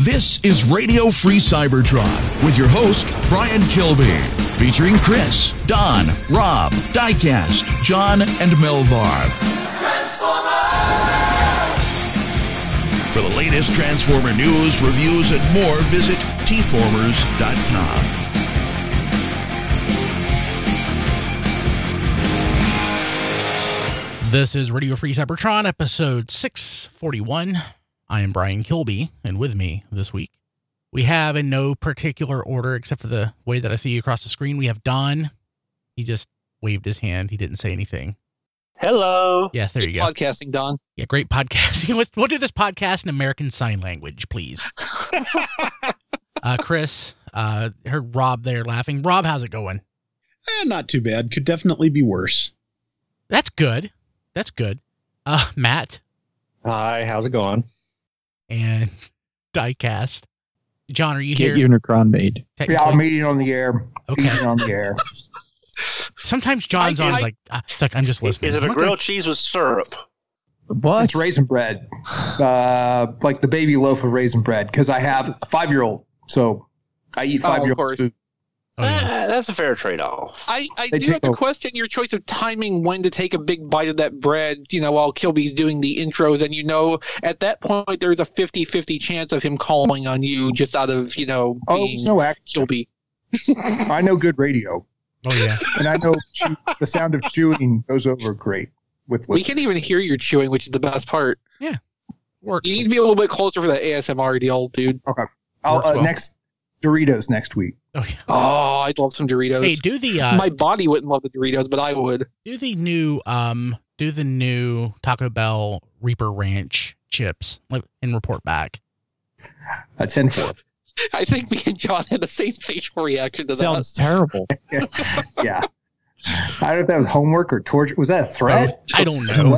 This is Radio Free Cybertron with your host, Brian Kilby, featuring Chris, Don, Rob, Diecast, John, and Melvar. For the latest Transformer news, reviews, and more, visit tformers.com. This is Radio Free Cybertron, episode 641. I am Brian Kilby, and with me this week, we have, in no particular order except for the way that I see you across the screen, we have Don. He just waved his hand. He didn't say anything. Hello. Yes, there you go. Podcasting, Don. Yeah, great podcasting. We'll do this podcast in American Sign Language, please. Chris, heard Rob there laughing. Rob, how's it going? Not too bad. Could definitely be worse. That's good. That's good. Matt. Hi, how's it going? And Diecast. John, are you Get here? Unicron made. Yeah, I'm eating on the air. Okay. Eating on the air. Sometimes John's on it's like, I'm just listening. Is it a grilled cheese with syrup? What? It's raisin bread. Like the baby loaf of raisin bread. Because I have a 5-year-old. So I eat 5-year-old food. Oh, yeah. That's a fair trade-off. I They do have to do. question your choice of timing when to take a big bite of that bread, while Kilby's doing the intros. And, at that point, there's a 50-50 chance of him calling on you just out of, Oh, being no act. Kilby. I know good radio. Oh, yeah. And I know the sound of chewing goes over great with We listeners. can't even hear your chewing, which is the best part. Works. You need to be a little bit closer for the ASMR deal, dude. Works well. Next Doritos next week. Oh, yeah. Oh, I'd love some Doritos. Hey, do the My body wouldn't love the Doritos, but I would. do the new Taco Bell Reaper Ranch chips and report back. 10-4. I think me and John had the same facial reaction to Sounds that. terrible. Yeah. I don't know if that was homework or torture. Was that a threat? I don't know.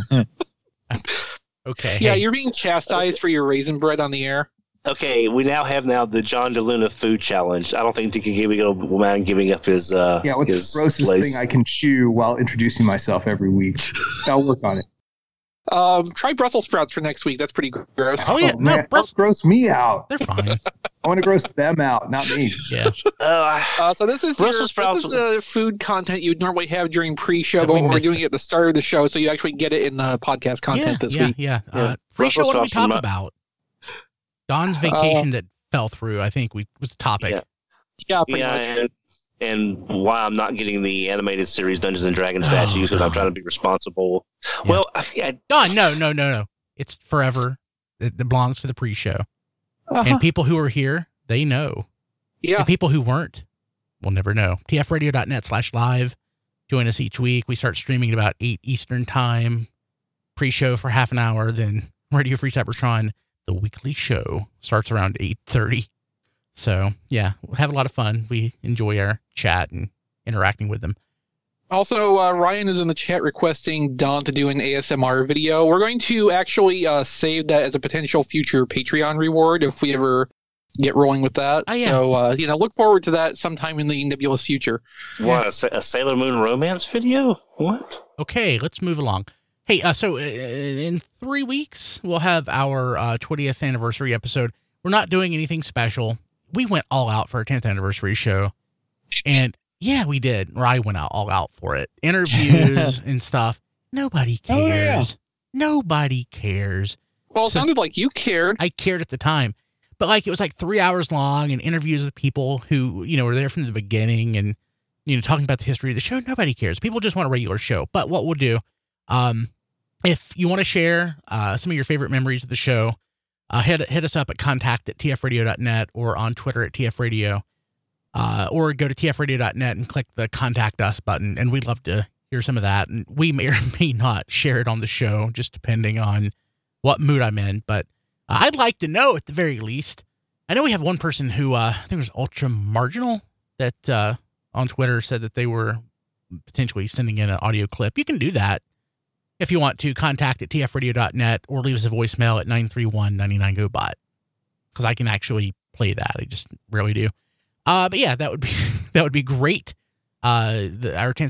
Okay. Yeah, hey, you're being chastised for your raisin bread on the air. Okay, we now have the John DeLuna food challenge. I don't think he can mind giving up his Yeah, what's his the grossest place. thing I can chew while introducing myself every week? I'll work on it. Try Brussels sprouts for next week. That's pretty gross. Oh, yeah. No, man, don't gross me out. they're fine. I want to gross them out, not me. Yeah. So this is Brussels sprouts this is the food content you'd normally have during pre-show, Have but we we're missed doing it? it at the start of the show, so you actually get it in the podcast content this week. Yeah. Yeah. Pre-show, what did we Brussels talk sprouts about? Don's vacation that fell through, I think, was the topic. Yeah. Yeah, pretty much. and why I'm not getting the animated series Dungeons and Dragons statues because I'm trying to be responsible. Yeah. Well, Don, no. It's forever. It belongs to the pre-show. And people who are here, they know. Yeah. And people who weren't will never know. tfradio.net/live. Join us each week. We start streaming at about 8 Eastern time. Pre-show for half an hour. Then Radio Free Cybertron, the weekly show, starts around 8:30. So, yeah, we'll have a lot of fun. We enjoy our chat and interacting with them. Also, Ryan is in the chat requesting Don to do an ASMR video. We're going to actually save that as a potential future Patreon reward if we ever get rolling with that. Oh, yeah. So, look forward to that sometime in the nebulous future. what, a Sailor Moon romance video? What? Okay, let's move along. Hey, so in 3 weeks, we'll have our 20th anniversary episode. We're not doing anything special. We went all out for our 10th anniversary show. And yeah, we did. Or I went all out for it. Interviews and stuff. Nobody cares. Oh, yeah. Nobody cares. Well, it So- sounded like you cared. I cared at the time. But it was 3 hours long and interviews with people who, were there from the beginning and, talking about the history of the show. Nobody cares. People just want a regular show. But what we'll do, if you want to share some of your favorite memories of the show, hit us up at contact@tfradio.net or on Twitter at tfradio, or go to tfradio.net and click the contact us button. And we'd love to hear some of that. And we may or may not share it on the show, just depending on what mood I'm in. But I'd like to know at the very least. I know we have one person who, I think it was Ultra Marginal, that on Twitter said that they were potentially sending in an audio clip. You can do that if you want to. Contact at tfradio.net or leave us a voicemail at 931-99-GO-BOT, because I can actually play that. I just rarely do. But yeah, that would be great. Our 20th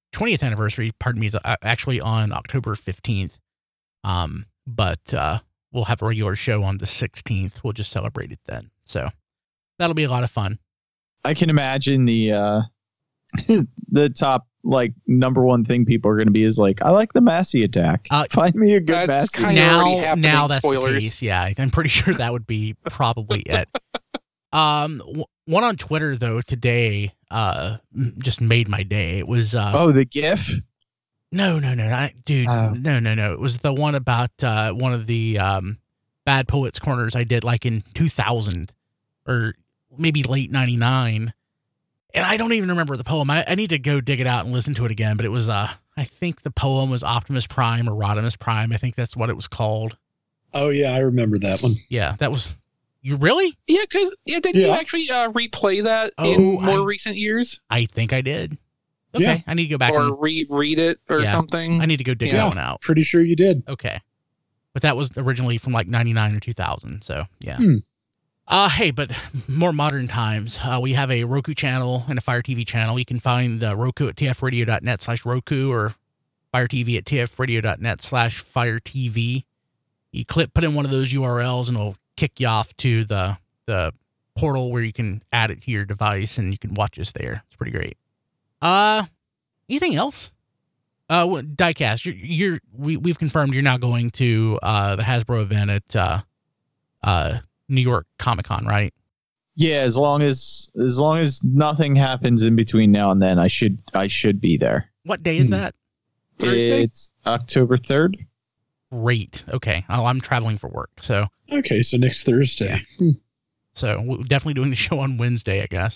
anniversary, pardon me, is actually on October 15th. But we'll have a regular show on the 16th. We'll just celebrate it then. So that'll be a lot of fun. I can imagine the the top number one thing people are going to be is I like the Massey attack. Find me a good Massey. Now that's spoilers. The case. Yeah, I'm pretty sure that would be probably it. One on Twitter though today just made my day. It was the GIF. No, dude, no. It was the one about one of the Bad Poets Corners I did in 2000 or maybe late 99. And I don't even remember the poem. I need to go dig it out and listen to it again. But it was, I think the poem was Optimus Prime or Rodimus Prime. I think that's what it was called. Oh, yeah, I remember that one. Yeah, that was... You really? Yeah, because didn't you actually replay that in more recent years? I think I did. Okay, yeah. I need to go back or reread it or something. I need to go dig that one out. Pretty sure you did. Okay. But that was originally from 99 or 2000, so yeah. Hey, but more modern times. We have a Roku channel and a Fire TV channel. You can find Roku at tfradio.net/Roku or Fire TV at tfradio.net/Fire TV. You put in one of those URLs and it'll kick you off to the portal where you can add it to your device and you can watch us there. It's pretty great. Anything else? Diecast, we've confirmed you're now going to the Hasbro event at New York Comic-Con, right? Yeah, as long as nothing happens in between now and then, I should be there. What day is that? Thursday? It's October 3rd. Great. Okay. I'm traveling for work, so. Okay, so next Thursday. Yeah. So we're definitely doing the show on Wednesday, I guess.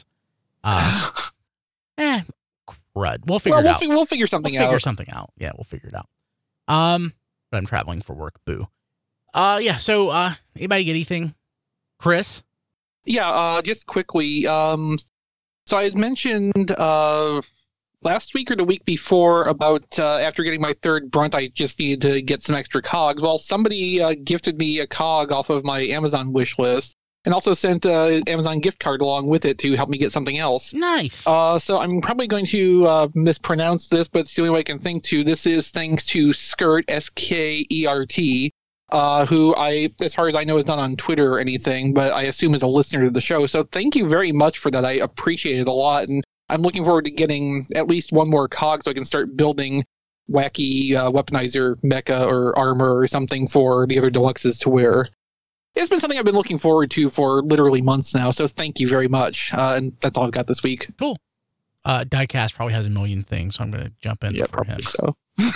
Crud. We'll figure it out. We'll figure something out. Yeah, we'll figure it out. But I'm traveling for work. Boo. Yeah. So, anybody get anything? Chris? Yeah. Just quickly. So I had mentioned last week or the week before about after getting my third brunt, I just needed to get some extra cogs. Well, somebody gifted me a cog off of my Amazon wish list. And also sent an Amazon gift card along with it to help me get something else. Nice. So I'm probably going to mispronounce this, but it's the only way I can think to. This is thanks to Skert, S-K-E-R-T, who as far as I know, is not on Twitter or anything, but I assume is a listener to the show. So thank you very much for that. I appreciate it a lot. And I'm looking forward to getting at least one more cog so I can start building wacky weaponizer mecha or armor or something for the other deluxes to wear. It's been something I've been looking forward to for literally months now, so thank you very much. And that's all I've got this week. Cool. Diecast probably has a million things, so I'm going to jump in for him. So.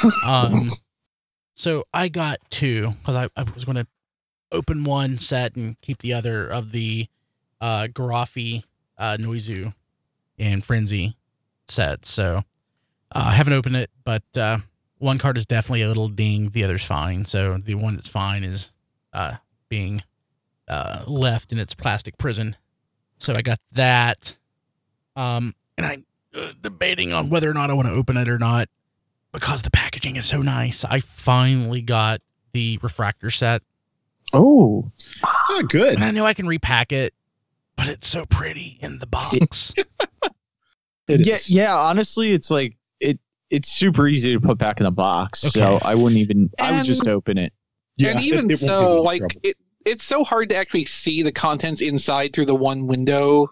So I got two, because I was going to open one set and keep the other of the Garafi, Noizu, and Frenzy sets. So I haven't opened it, but one card is definitely a little ding, the other's fine. So the one that's fine is being left in its plastic prison. So I got that. And I'm debating on whether or not I want to open it or not because the packaging is so nice. I finally got the refractor set. Oh, good. And I know I can repack it, but it's so pretty in the box. Yeah. Honestly, it's it's super easy to put back in the box. Okay. So I wouldn't even. I would just open it. Yeah, and even so, it's so hard to actually see the contents inside through the one window.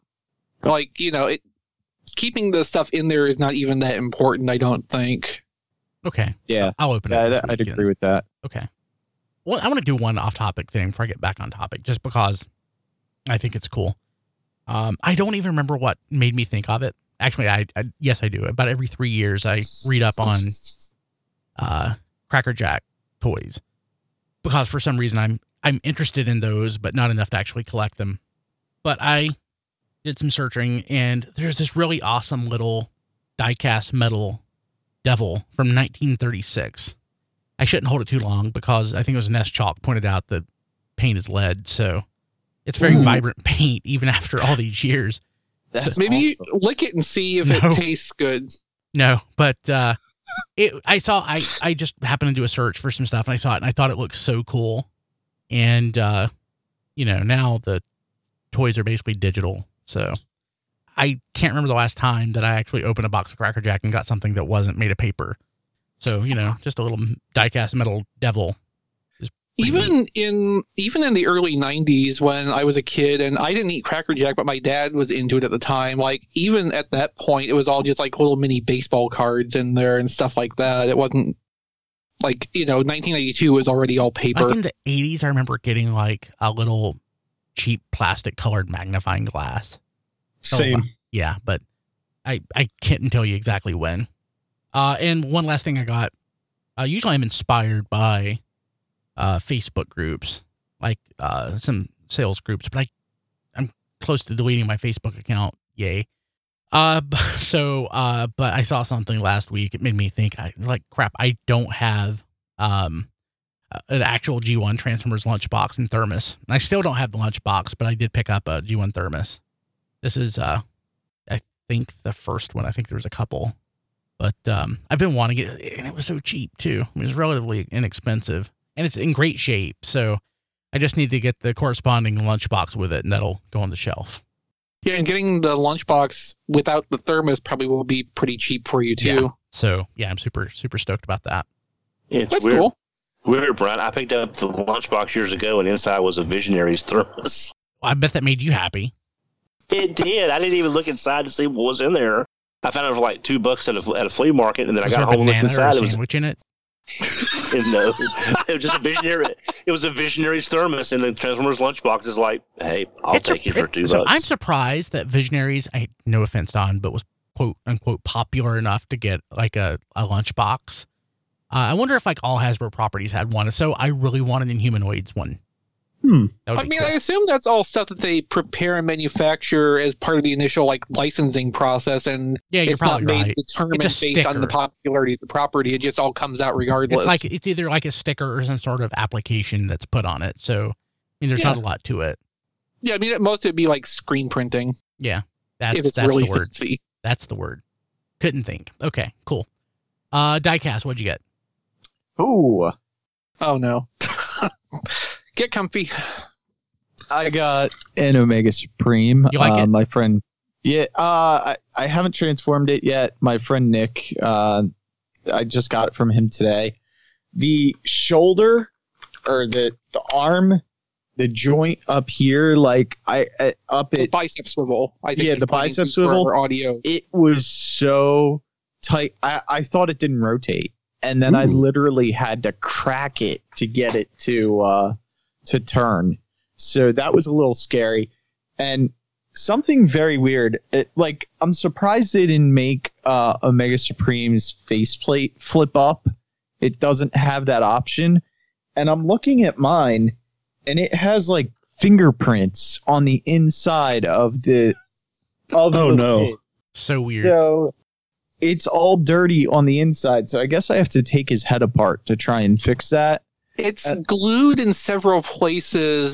Keeping the stuff in there is not even that important, I don't think. Okay. Yeah. I'll open it. I'd agree with that. Okay. Well, I want to do one off-topic thing before I get back on topic, just because I think it's cool. I don't even remember what made me think of it. Actually, yes, I do. About every 3 years, I read up on Cracker Jack toys because for some reason I'm interested in those, but not enough to actually collect them. But I did some searching, and there's this really awesome little die-cast metal devil from 1936. I shouldn't hold it too long because I think it was Nest Chalk pointed out that paint is lead, so it's very vibrant paint even after all these years. That's so maybe awesome. Lick it and see if it tastes good. No, but I just happened to do a search for some stuff and I saw it and I thought it looked so cool. And now the toys are basically digital, so I can't remember the last time that I actually opened a box of Cracker Jack and got something that wasn't made of paper. So, just a little die-cast metal devil is Even in the early 90s when I was a kid and I didn't eat Cracker Jack, but my dad was into it at the time. Like even at that point, it was all just like little mini baseball cards in there and stuff like that. It wasn't like, 1992 was already all paper. Like in the 80s, I remember getting like a little cheap plastic colored magnifying glass. Same. Yeah, but I can't tell you exactly when. And one last thing I got. Usually I'm inspired by Facebook groups, like some sales groups, but I'm close to deleting my Facebook account. Yay. But I saw something last week. It made me think, crap, I don't have an actual G1 Transformers lunchbox and thermos. And I still don't have the lunchbox, but I did pick up a G1 thermos. This is, I think, the first one. I think there was a couple. But I've been wanting it, and it was so cheap, too. It was relatively inexpensive, and it's in great shape. So I just need to get the corresponding lunchbox with it, and that'll go on the shelf. Yeah, and getting the lunchbox without the thermos probably will be pretty cheap for you, too. Yeah. So, yeah, I'm super, super stoked about that. Yeah, it's That's weird. cool. Weird, Brian. I picked up the lunchbox years ago, and inside was a Visionaries thermos. I bet that made you happy. It did. I didn't even look inside to see what was in there. I found it for like $2 at a flea market, and then I got home and looked inside. It was a sandwich in it. No, it was just a Visionary. It was a Visionaries thermos, and the Transformers lunchbox is like, hey, I'll take it for $2. So I'm surprised that Visionaries, no offense, Don, but was quote unquote popular enough to get like a lunchbox. I wonder if like all Hasbro properties had one. If so, I really want an Inhumanoids one. I mean, cool. I assume that's all stuff that they prepare and manufacture as part of the initial like licensing process, and yeah, you're it's not probably made determined based on the popularity of the property. It just all comes out regardless. It's either like a sticker or some sort of application that's put on it. So I mean, there's not a lot to it. Yeah, I mean, at most it'd be like screen printing. Yeah, that's really the word. fancy. That's the word. Couldn't think. Okay, cool. Diecast, what'd you get? Ooh. Oh no. Get comfy. I got an Omega Supreme. You like it? My friend. Yeah. I haven't transformed it yet. My friend Nick. I just got it from him today. The shoulder or the arm, the joint up here, like the bicep swivel. I think the bicep swivel. Audio. It was so tight. I thought it didn't rotate, and then I literally had to crack it to get it to turn. So that was a little scary. And something very weird, I'm surprised they didn't make Omega Supreme's faceplate flip up. It doesn't have that option. And I'm looking at mine, and it has like fingerprints on the inside of the lid. So weird. So it's all dirty on the inside. So I guess I have to take his head apart to try and fix that. It's glued in several places.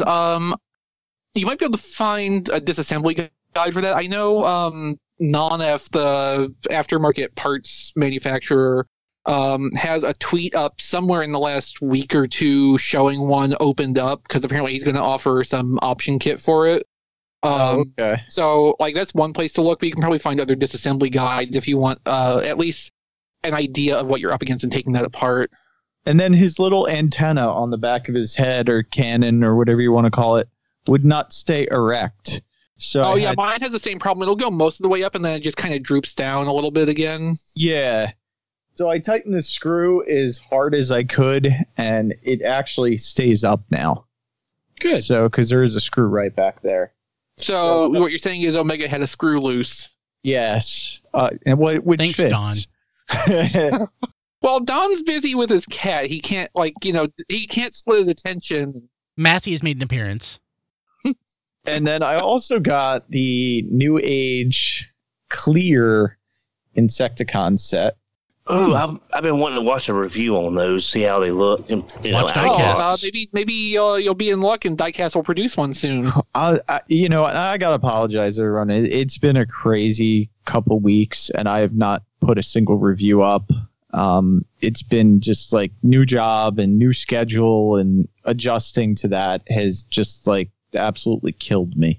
You might be able to find a disassembly guide for that. I know Non-F, the aftermarket parts manufacturer, has a tweet up somewhere in the last week or two showing one opened up because apparently he's going to offer some option kit for it. Okay. So that's one place to look, but you can probably find other disassembly guides if you want at least an idea of what you're up against and taking that apart. And then his little antenna on the back of his head or cannon or whatever you want to call it would not stay erect. So mine has the same problem. It'll go most of the way up and then it just kind of droops down a little bit again. Yeah. So I tightened the screw as hard as I could and it actually stays up now. Good. So, because there is a screw right back there. So what you're saying is Omega had a screw loose. Yes. And which Thanks, fits. Don. Well, Don's busy with his cat. He can't, he can't split his attention. Massey has made an appearance. And then I also got the New Age Clear Insecticon set. Oh, I've been wanting to watch a review on those, see how they look. And, Watch Diecast. Maybe you'll be in luck and Diecast will produce one soon. I got to apologize, everyone. It's been a crazy couple weeks, and I have not put a single review up. It's been just like new job and new schedule, and adjusting to that has just absolutely killed me.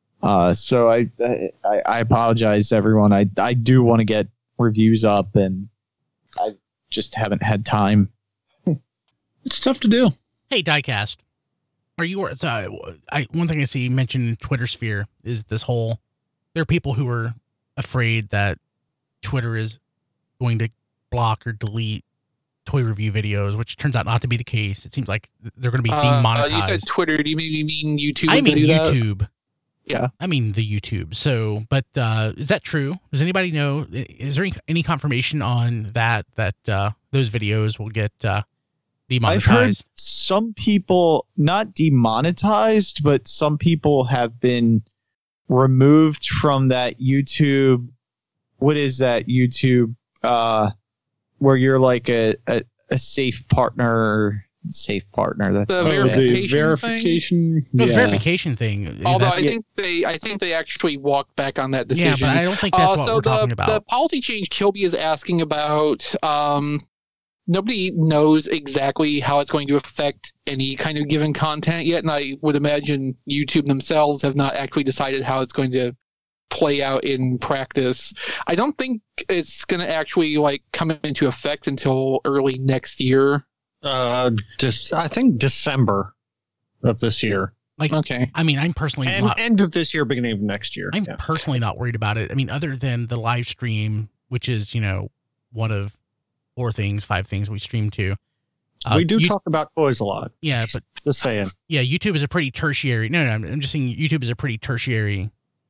So I apologize, everyone. I do want to get reviews up, and I just haven't had time. It's tough to do. Hey, Diecast. Are you? One thing I see mentioned in Twitter sphere is this whole. There are people who are afraid that Twitter is going to block or delete toy review videos, which turns out not to be the case. It seems like they're going to be demonetized. You said Twitter. Do you mean YouTube? I mean YouTube. Yeah. I mean the YouTube. So, but is that true? Does anybody know? Is there any confirmation on that those videos will get demonetized? I've heard some people not demonetized, but some people have been removed from that YouTube. What is that YouTube? Where you're like a safe partner. That's the verification. The verification thing. Although I think they actually walked back on that decision. Yeah, but I don't think that's what we're talking about. The policy change Kilby is asking about. Nobody knows exactly how it's going to affect any kind of given content yet, and I would imagine YouTube themselves have not actually decided how it's going to play out in practice. I don't think it's going to actually come into effect until early next year. I think December of this year. Okay. I mean, I'm personally end of this year, beginning of next year. I'm personally not worried about it. I mean, other than the live stream, which is one of 5 things we stream to. We do talk about toys a lot. Yeah, but just saying. Yeah, YouTube is a pretty tertiary. No, I'm just saying YouTube is a pretty tertiary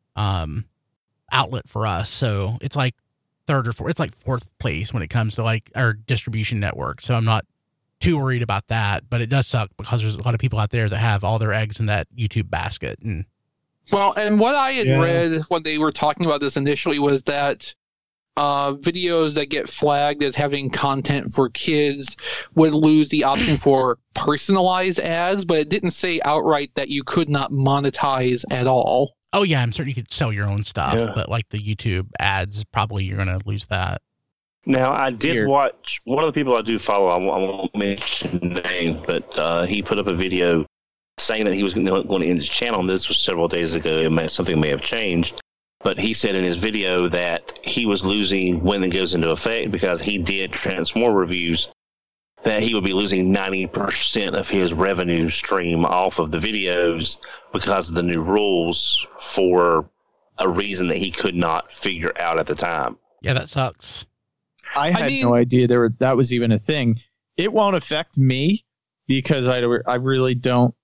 outlet for us. So it's like third or fourth. It's like fourth place when it comes to our distribution network. So I'm not too worried about that. But it does suck because there's a lot of people out there that have all their eggs in that YouTube basket. And what I had read when they were talking about this initially was that videos that get flagged as having content for kids would lose the option for personalized ads, but it didn't say outright that you could not monetize at all. Oh yeah, I'm certain you could sell your own stuff, but the YouTube ads, probably you're going to lose that. Now, I did watch one of the people I do follow. I won't mention the name, but he put up a video saying that he was going to end his channel. And this was several days ago. Something may have changed. But he said in his video that he was losing when it goes into effect because he did Transformer reviews, that he would be losing 90% of his revenue stream off of the videos because of the new rules for a reason that he could not figure out at the time. Yeah, that sucks. I had no idea that was even a thing. It won't affect me because I really don't,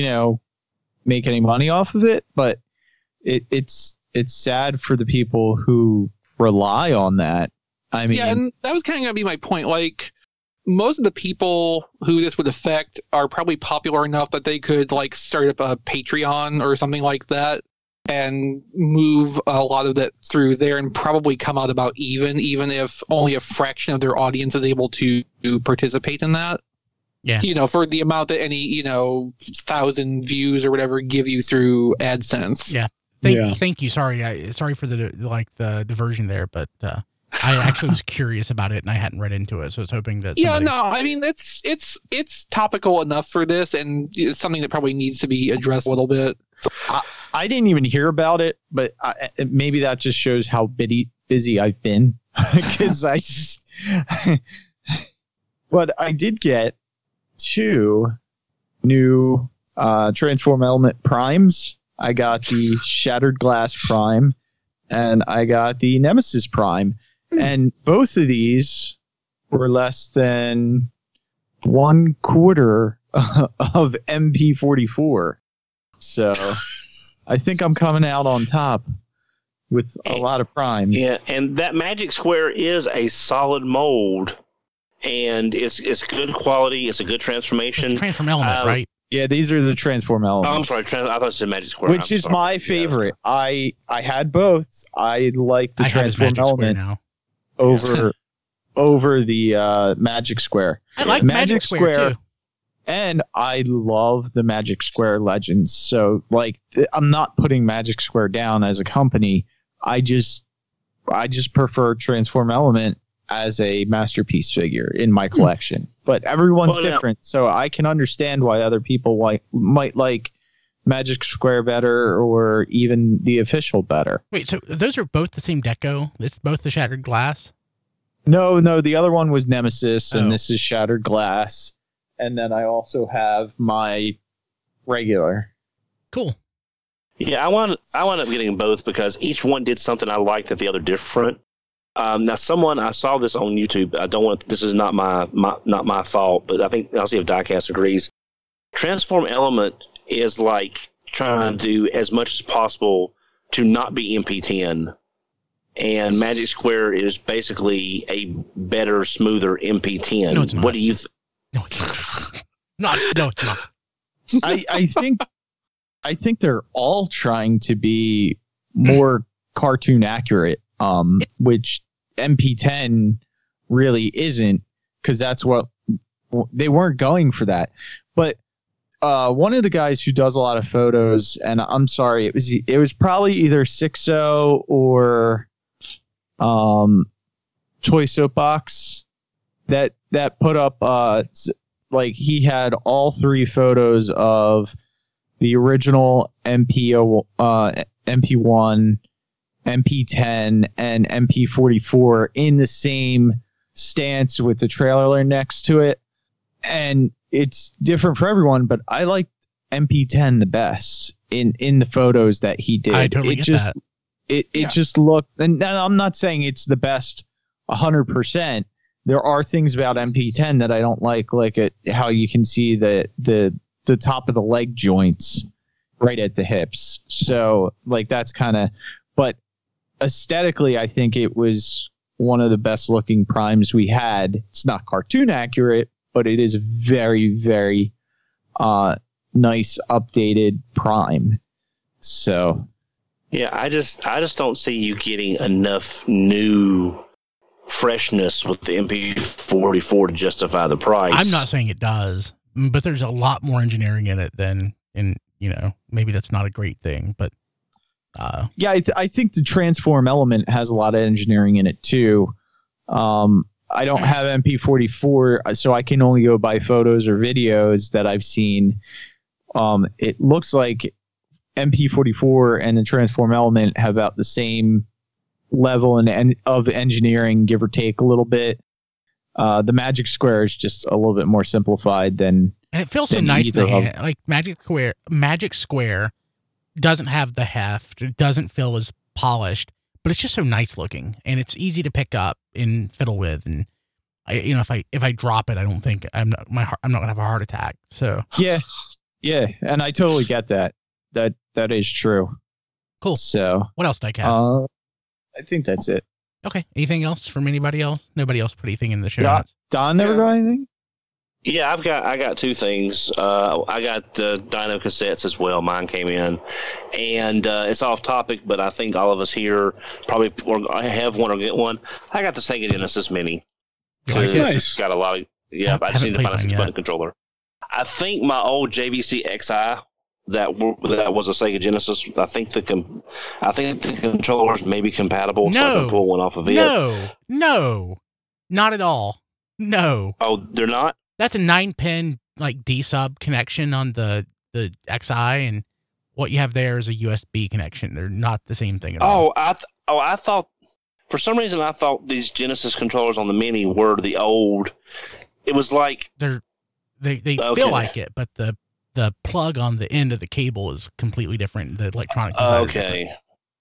make any money off of it, but it's sad for the people who rely on that. I mean, and that was kind of going to be my point. Most of the people who this would affect are probably popular enough that they could start up a Patreon or something like that and move a lot of that through there and probably come out about even if only a fraction of their audience is able to participate in that. Yeah. For the amount that any, 1,000 views or whatever give you through AdSense. Yeah. Thank you. Sorry. Sorry for the diversion there, but I actually was curious about it and I hadn't read into it, so I was hoping that. I mean it's topical enough for this, and it's something that probably needs to be addressed a little bit. I didn't even hear about it, but maybe that just shows how busy I've been because I just. But I did get 2 new Transform Element Primes. I got the Shattered Glass Prime, and I got the Nemesis Prime. And both of these were less than 1/4 of MP44. So I think I'm coming out on top with a lot of primes. Yeah, and that Magic Square is a solid mold, and it's good quality. It's a good transformation. It's Transform Element, right? Yeah, these are the Transform Elements. Oh, I'm sorry. I thought it said Magic Square. Which is my favorite. Yeah. I had both. I like the Transform Element now. over the Magic Square. I like Magic Square too. And I love the Magic Square Legends. So I'm not putting Magic Square down as a company. I just prefer Transform Element as a masterpiece figure in my collection. But everyone's different, so I can understand why other people might like Magic Square better or even the official better. Wait, so those are both the same deco? It's both the Shattered Glass? No, the other one was Nemesis, and this is Shattered Glass. and then I also have my regular. Cool. Yeah, I wound up getting both because each one did something I liked that the other different. Now, I saw this on YouTube. This is not my fault, but I think I'll see if Diecast agrees. Transform Element is like trying to do as much as possible to not be MP10, and Magic Square is basically a better, smoother MP10. No, it's not. What do you? No, it's not. No, it's not. I think they're all trying to be more cartoon accurate, which MP10 really isn't, because that's what they weren't going for that. But one of the guys who does a lot of photos, and I'm sorry, it was probably either Sixo or Toy Soapbox that put up like he had all three photos of the original MP1, MP10, and MP44 in the same stance with the trailer next to it. And it's different for everyone, but I like MP10 the best in the photos that he did. I totally get that. It just looked, and I'm not saying it's the best 100%. There are things about MP10 that I don't like how you can see the top of the leg joints right at the hips. So like that's kind of, but aesthetically, I think it was one of the best looking primes we had. It's not cartoon accurate, but it is a very, very nice updated prime. So yeah, I just don't see you getting enough new freshness with the MP44 to justify the price. I'm not saying it does, but there's a lot more engineering in it than maybe that's not a great thing, but yeah, I think the Transform Element has a lot of engineering in it too. I don't have MP44, so I can only go by photos or videos that I've seen. It looks like MP44 and the Transform Element have about the same level of engineering, give or take a little bit. The Magic Square is just a little bit more simplified than. And it feels so nice in the hand. Like Magic Square doesn't have the heft. It doesn't feel as polished, but it's just so nice looking, and it's easy to pick up and fiddle with. And if I drop it, I don't think I'm not gonna have a heart attack. So yeah, and I totally get that. That is true. Cool. So what else, Diecast? I think that's it. Okay. Anything else from anybody else? Nobody else put anything in the show notes? Don never got anything? Yeah, I got two things. I got Dino cassettes as well. Mine came in, and it's off topic, but I think all of us here probably have one or get one. I got the Sega Genesis Mini. Nice. It's got a lot of but I just need to find a 6-button controller. I think my old JVC XI that was a Sega Genesis. I think the controllers may be compatible, so I can pull one off of it. No, not at all. No. Oh, they're not? That's a 9-pin like D-sub connection on the XI, and what you have there is a USB connection. They're not the same thing at all. I thought for some reason I thought these Genesis controllers on the Mini were the old. It was like they feel like it, but the plug on the end of the cable is completely different. The electronic design. Okay.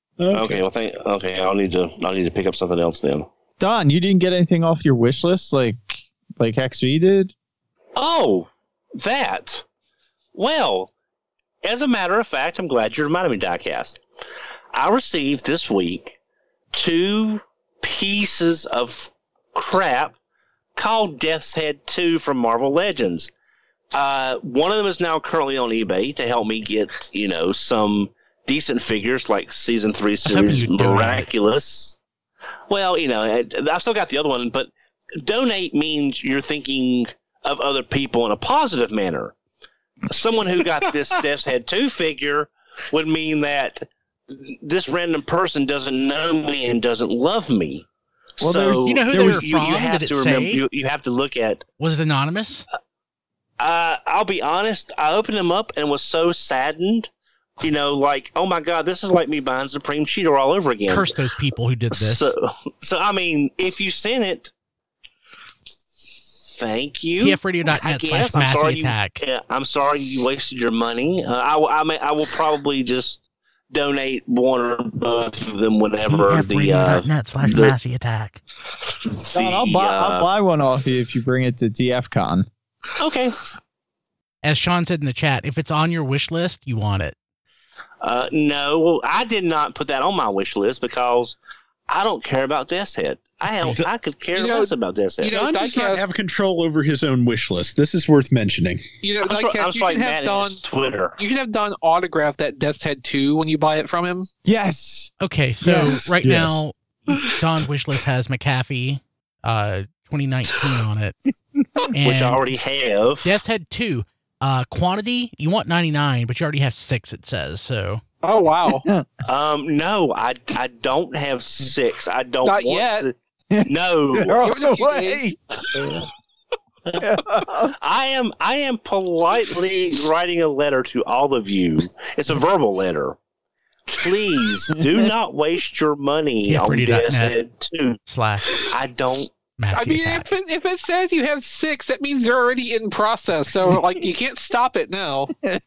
Well, I'll need to pick up something else then. Don, you didn't get anything off your wish list like XV did? Oh, that. Well, as a matter of fact, I'm glad you reminded me, Diecast. I received this week 2 pieces of crap called Death's Head 2 from Marvel Legends. One of them is now currently on eBay to help me get, some decent figures like Season 3 series Miraculous. Well, I've still got the other one, but donate means you're thinking of other people in a positive manner. Someone who got this Death's Head 2 figure would mean that this random person doesn't know me and doesn't love me. Well, so you know who they were from? You have Did it to remember, say? You have to look at. Was it anonymous? I'll be honest. I opened them up and was so saddened. Oh my God, this is like me buying Supreme Cheetor all over again. Curse those people who did this. So I mean, if you sent it, thank you. TFRadio.net/Massey Attack. I'm sorry you wasted your money. I will probably just donate one or both of them whenever TFRadio.net/Massey Attack. I'll buy one off you if you bring it to TFCon. Okay. As Sean said in the chat, if it's on your wish list, you want it. No, I did not put that on my wish list because I don't care about Death's Head. I could care less about Death's Head. Don does not have control over his own wish list. This is worth mentioning. I'm sorry, Matt on Twitter. You should have Don autograph that Death's Head 2 when you buy it from him. Yes. Okay, so now Don's wish list has McAfee 2019 on it. Which I already have. Death's Head 2. Quantity, you want 99, but you already have 6, it says, so. Oh, wow. No, I don't have 6. I don't Not want yet. to. No. Way. I am politely writing a letter to all of you. It's a verbal letter. Please do not waste your money on Death's Head 2. I don't. I mean, if it says you have 6, that means they're already in process. So, like, you can't stop it now.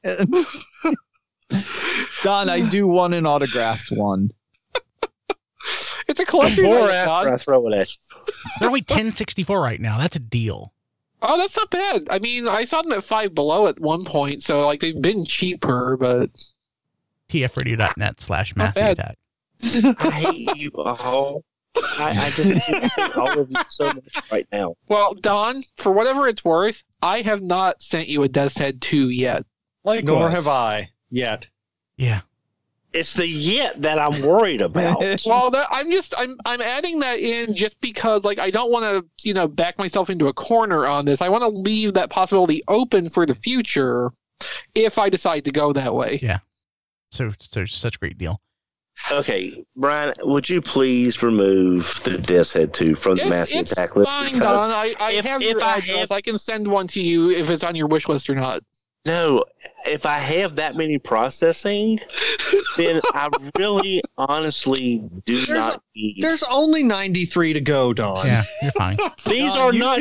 Don, I do want an autographed one. It's a collection. I throw it at you. They're only $10.64 right now. That's a deal. Oh, that's not bad. I mean, I saw them at $5 below at one point, so like they've been cheaper, but TFRadio.net/Massey Attack. I hate you all. I just hate all of you so much right now. Well, Don, for whatever it's worth, I have not sent you a Death's Head 2 yet. Nor have I yet. Yeah. It's the yet that I'm worried about. Well, I'm adding that in just because, like, I don't want to, back myself into a corner on this. I want to leave that possibility open for the future if I decide to go that way. Yeah. So it's such a great deal. Okay, Brian, would you please remove the Death's Head 2 from the Massey Attack list? It's fine, Don. I have your address. I can send one to you if it's on your wish list or not. No, if I have that many processing, then I really, honestly not need. There's only 93 to go, Don. Yeah, you're fine. These are not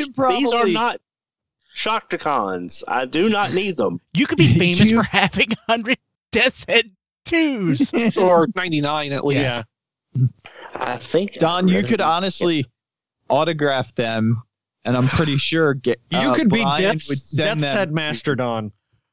Shocktacons. I do not need them. You could be famous for having 100 Death's Head 2s. Or 99 at least. Yeah. I think Don, you could honestly autograph them, and I'm pretty sure you could be Brian Death's Headmaster Don.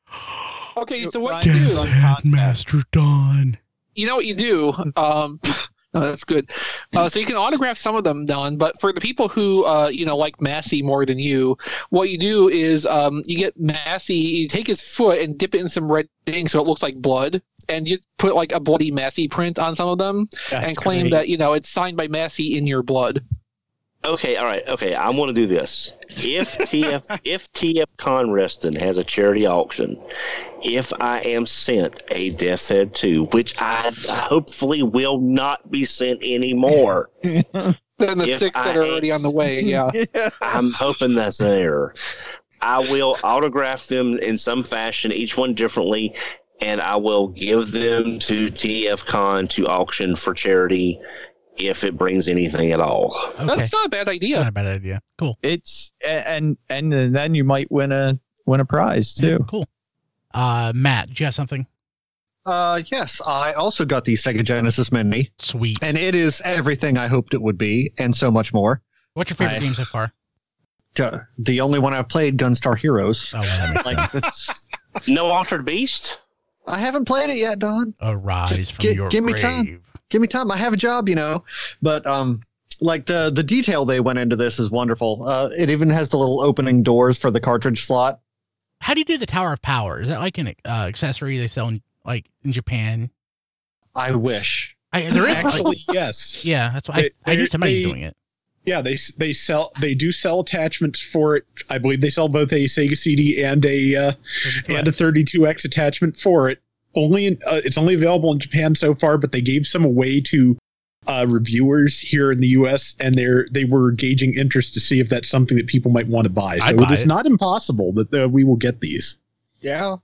Okay, so what you do? Death's Headmaster Don. You know what you do? Oh, that's good. So you can autograph some of them, Don, but for the people who, like Massey more than you, what you do is you get Massey, you take his foot and dip it in some red ink so it looks like blood, and you put like a bloody Massey print on some of them and claim that, it's signed by Massey in your blood. Okay, all right. Okay, I want to do this. If TF Con Reston has a charity auction, if I am sent a Death's Head 2, which I hopefully will not be sent anymore. Than the 6 that are already on the way, yeah. I'm hoping that's there. I will autograph them in some fashion, each one differently, and I will give them to TF Con to auction for charity. If it brings anything at all. Okay. That's not a bad idea. Not a bad idea. Cool. It's and then you might win a prize too. Yeah, cool. Matt, do you have something? Yes, I also got the Sega Genesis Mini. Sweet. And it is everything I hoped it would be, and so much more. What's your favorite game so far? The only one I've played, Gunstar Heroes. Oh, well, that makes sense. No Altered Beast? I haven't played it yet, Don. Arise from your give me grave. Time. Give me time. I have a job, But like the detail they went into this is wonderful. It even has the little opening doors for the cartridge slot. How do you do the Tower of Power? Is that like an accessory they sell in Japan? I wish. There is actually yes. Yeah, that's why I knew somebody's doing it. Yeah, they do sell attachments for it. I believe they sell both a Sega CD and a 32X attachment for it. It's only available in Japan so far, but they gave some away to reviewers here in the U.S. and they were gauging interest to see if that's something that people might want to buy. So it is not impossible that we will get these. Yeah.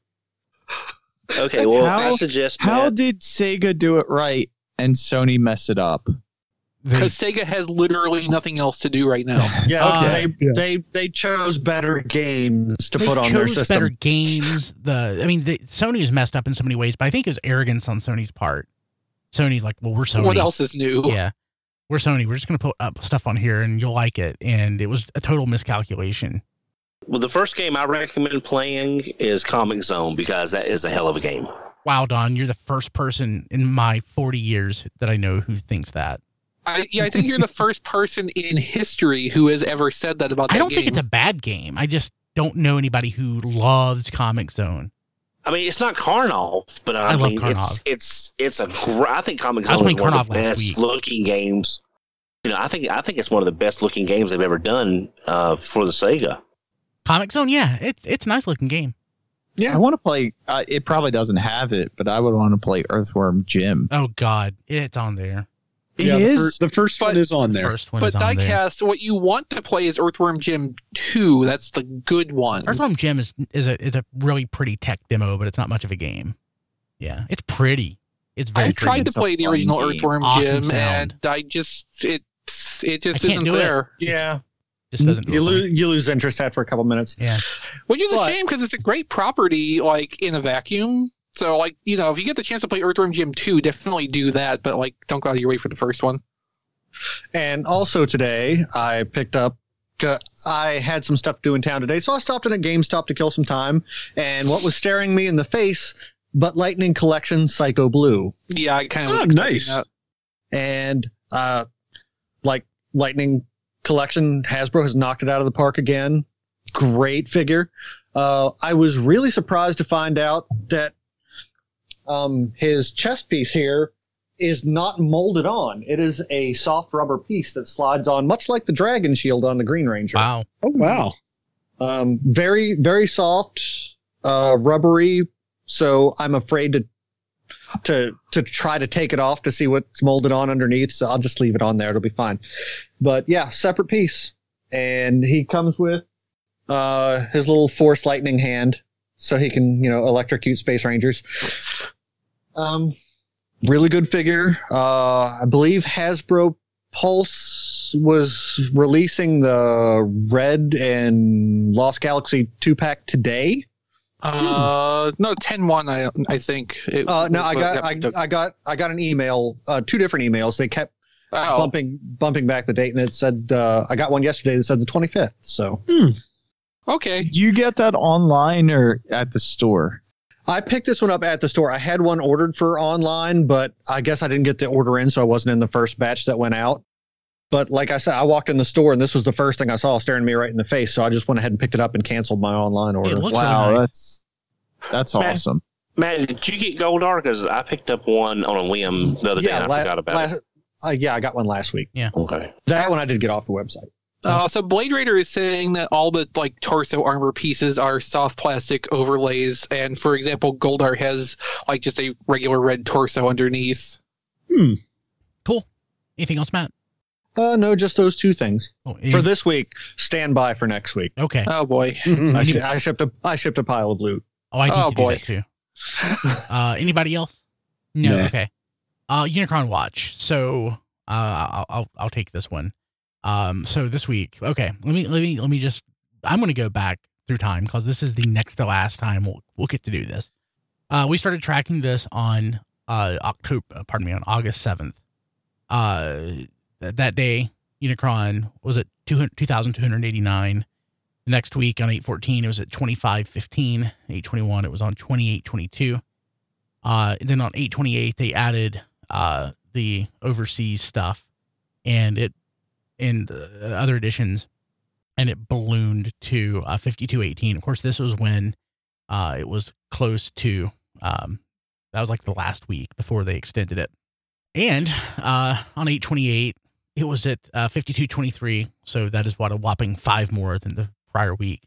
Okay. Well, I suggest. How did Sega do it right and Sony mess it up? Because Sega has literally nothing else to do right now. Yeah, they chose better games to put on their system. Better games. Sony is messed up in so many ways, but I think it was arrogance on Sony's part. Sony's like, well, we're Sony. What else is new? Yeah, we're Sony. We're just going to put up stuff on here, and you'll like it. And it was a total miscalculation. Well, the first game I recommend playing is Comic Zone, because that is a hell of a game. Wow, Don, you're the first person in my 40 years that I know who thinks that. I think you're the first person in history who has ever said that about that game. I don't think it's a bad game. I just don't know anybody who loves Comic Zone. I mean, it's not Karnov, but I love mean, Karnov. I think Comic Zone is one of the best looking games. You know, I think it's one of the best looking games they've ever done for the Sega. Comic Zone, yeah, it's a nice looking game. Yeah, I want to play. It probably doesn't have it, but I would want to play Earthworm Jim. Oh God, it's on there. It is. The first one is on there. But Diecast, what you want to play is Earthworm Jim 2. That's the good one. Earthworm Jim is a really pretty tech demo, but it's not much of a game. Yeah, it's pretty. It's very. I tried to play the original Earthworm Jim, and I just it just isn't there. Yeah. Just doesn't. You lose interest after a couple minutes. Yeah. Which is a shame, because it's a great property, like, in a vacuum. So, like, you know, if you get the chance to play Earthworm Jim 2, definitely do that, but, like, don't go out of your way for the first one. And also today, I picked up, I had some stuff to do in town today, so I stopped in a GameStop to kill some time, and what was staring me in the face, but Lightning Collection Psycho Blue. Yeah, I kind of nice. That. And, like, Lightning Collection, Hasbro has knocked it out of the park again. Great figure. I was really surprised to find out that his chest piece here is not molded on. It is a soft rubber piece that slides on, much like the Dragon Shield on the Green Ranger. Wow. Oh, wow. Very, very soft, rubbery. So I'm afraid to try to take it off to see what's molded on underneath. So I'll just leave it on there. It'll be fine. But yeah, separate piece. And he comes with his little Force Lightning hand, so he can, electrocute Space Rangers. Really good figure. I believe Hasbro Pulse was releasing the Red and Lost Galaxy 2-pack today. No, 10-1, I think. No, I got an email, 2 different emails. They kept bumping back the date, and it said I got one yesterday that said the 25th. So, okay, you get that online or at the store? I picked this one up at the store. I had one ordered for online, but I guess I didn't get the order in, so I wasn't in the first batch that went out. But like I said, I walked in the store, and this was the first thing I saw staring me right in the face. So I just went ahead and picked it up and canceled my online order. Wow, really nice. That's awesome. Matt, did you get Goldar? Because I picked up one on a whim the other day, and I forgot about it. Yeah, I got one last week. Yeah. Okay. That one I did get off the website. So Blade Raider is saying that all the torso armor pieces are soft plastic overlays, and for example, Goldar has just a regular red torso underneath. Cool. Anything else, Matt? No, just those 2 things for this week. Stand by for next week. Okay. Oh boy. I shipped a pile of loot. Oh, I need to do that too. Anybody else? No. Nah. Okay. Unicron Watch. So I'll take this one. So this week, okay, let me just, I'm going to go back through time, because this is the next to last time we'll get to do this. We started tracking this on August 7th. That day, Unicron was at 2,289. The next week on 8/14, it was at 25.15. 8/21, it was on 28.22. Then on 8/28, they added the overseas stuff and other editions, and it ballooned to 52.18. Of course, this was when it was close to that was like the last week before they extended it. And on 8/28, it was at 52.23, so that is a whopping 5 more than the prior week.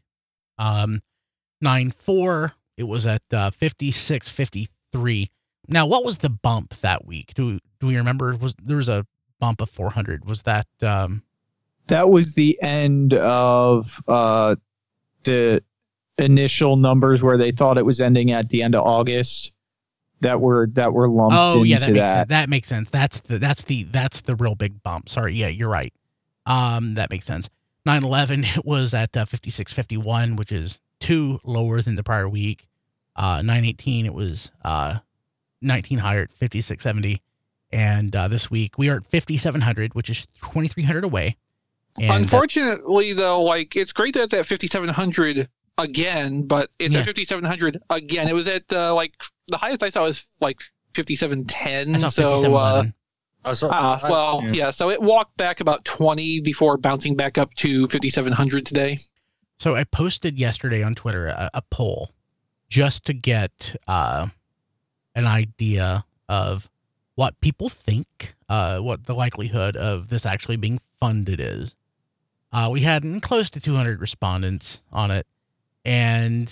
9/4, it was at 56.53. Now, what was the bump that week? Do we remember? There was a bump of 400? Was that? That was the end of the initial numbers where they thought it was ending at the end of August. that were lumped Oh yeah, into that makes sense. That's the real big bump. Sorry, yeah, you're right. That makes sense. 9/11 it was at 56.51, which is 2 lower than the prior week. 9/18 it was 19 higher at 56.70, and this week we are at 5,700, which is 2,300 away. And, unfortunately, though, like it's great that it's at 5,700 again, but it's at 5,700 again. It was at like the highest I saw was like 5,710. So it walked back about 20 before bouncing back up to 5,700 today. So I posted yesterday on Twitter a poll just to get an idea of what people think, what the likelihood of this actually being funded is. We had close to 200 respondents on it, and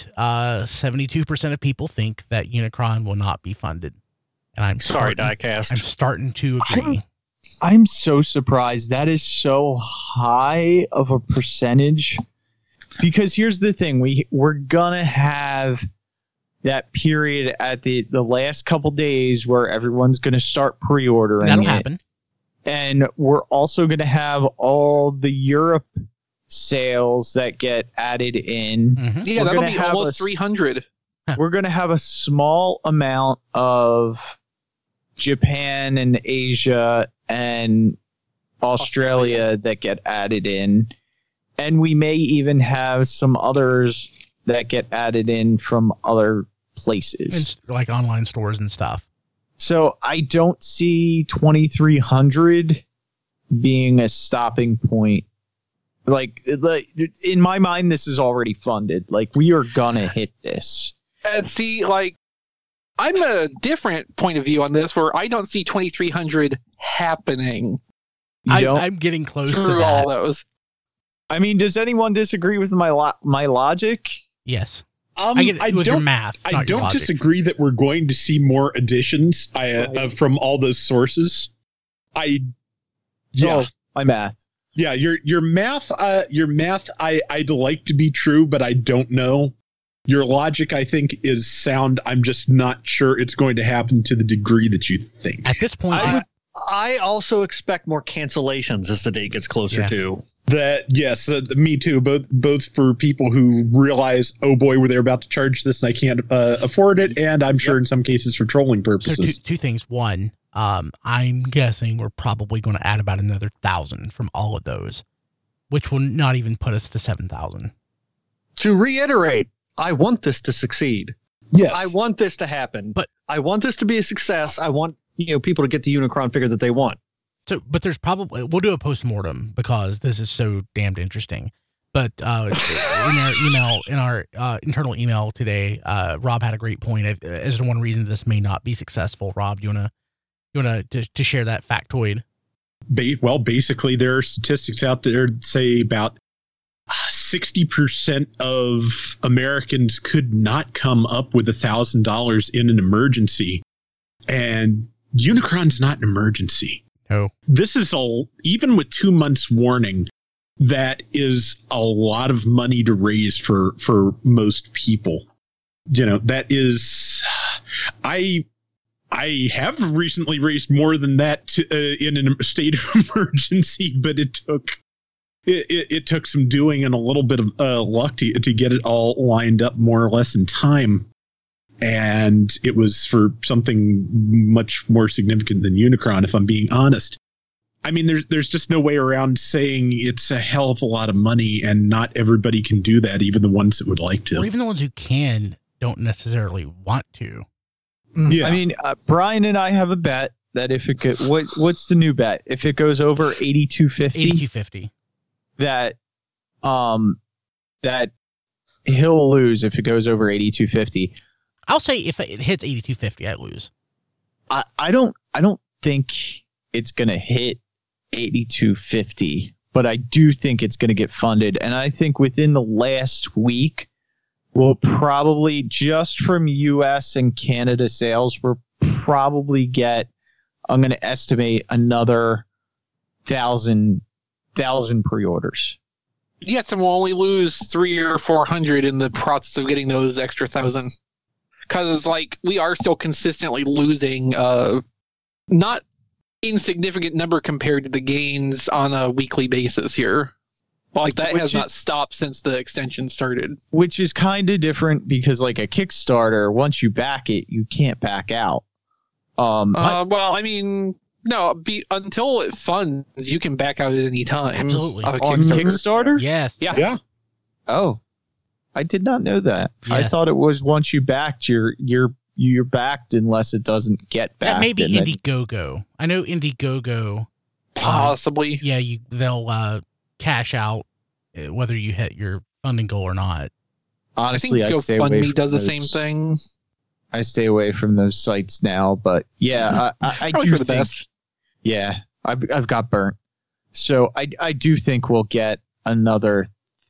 72% of people think that Unicron will not be funded. And I'm sorry, Diecast. I'm starting to agree. I'm so surprised. That is so high of a percentage. Because here's the thing, we're gonna have that period at the last couple days where everyone's gonna start pre-ordering. That'll happen. And we're also gonna have all the Europe sales that get added in. Mm-hmm. Yeah, that'll be almost 300. We're gonna have a small amount of Japan and Asia and Australia that get added in. And we may even have some others that get added in from other places. Like online stores and stuff. So I don't see 2,300 being a stopping point. Like in my mind, this is already funded. Like, we are going to hit this. And see, like, I'm a different point of view on this where I don't see 2,300 happening. I'm getting close to that. All those. I mean, does anyone disagree with my logic? Yes. I get it with your math. I don't disagree that we're going to see more additions from all those sources. My math. Yeah, your math. I'd like to be true, but I don't know. Your logic, I think, is sound. I'm just not sure it's going to happen to the degree that you think. At this point, I also expect more cancellations as the date gets closer to. That yes, me too. Both for people who realize, oh boy, they're about to charge this and I can't afford it, and I'm sure in some cases for trolling purposes. So two things. One, I'm guessing we're probably going to add about another 1,000 from all of those, which will not even put us to 7,000. To reiterate, I want this to succeed. Yes, I want this to happen. But I want this to be a success. I want people to get the Unicron figure that they want. So, but there's probably, we'll do a postmortem because this is so damned interesting. But in our internal email today, Rob had a great point as to one reason this may not be successful. Rob, you wanna to share that factoid? Well, basically, there are statistics out there that say about 60% of Americans could not come up with $1,000 in an emergency, and Unicron's not an emergency. No. This is even with 2 months warning, that is a lot of money to raise for most people. That is, I have recently raised more than that in a state of emergency, but it took some doing and a little bit of luck to get it all lined up more or less in time. And it was for something much more significant than Unicron, if I'm being honest. I mean, there's just no way around saying it's a hell of a lot of money, and not everybody can do that, even the ones that would like to. Or even the ones who can don't necessarily want to. Yeah. I mean, Brian and I have a bet that if it could, what's the new bet? If it goes over 8250, that he'll lose if it goes over 8250. I'll say if it hits 8250, I lose. I don't think it's going to hit 8250, but I do think it's going to get funded. And I think within the last week, we'll probably, just from US and Canada sales, we'll probably get, I'm going to estimate, another 1,000 pre-orders. Yes, and we'll only lose 300 or 400 in the process of getting those extra 1,000. because like we are still consistently losing not insignificant number compared to the gains on a weekly basis here. Like that has not stopped since the extension started. Which is kind of different because like a Kickstarter, once you back it, you can't back out. Well, I mean, no, until it funds, you can back out at any time. Absolutely. On Kickstarter? Yes. Yeah. Oh, I did not know that. Yeah. I thought it was once you backed, you're backed unless it doesn't get back. That may be Indiegogo. I know Indiegogo. Possibly. Yeah, they'll cash out whether you hit your funding goal or not. Honestly, I think GoFundMe does the same thing. I stay away from those sites now, but yeah, I do think. Best. Yeah, I've got burnt, so I do think we'll get another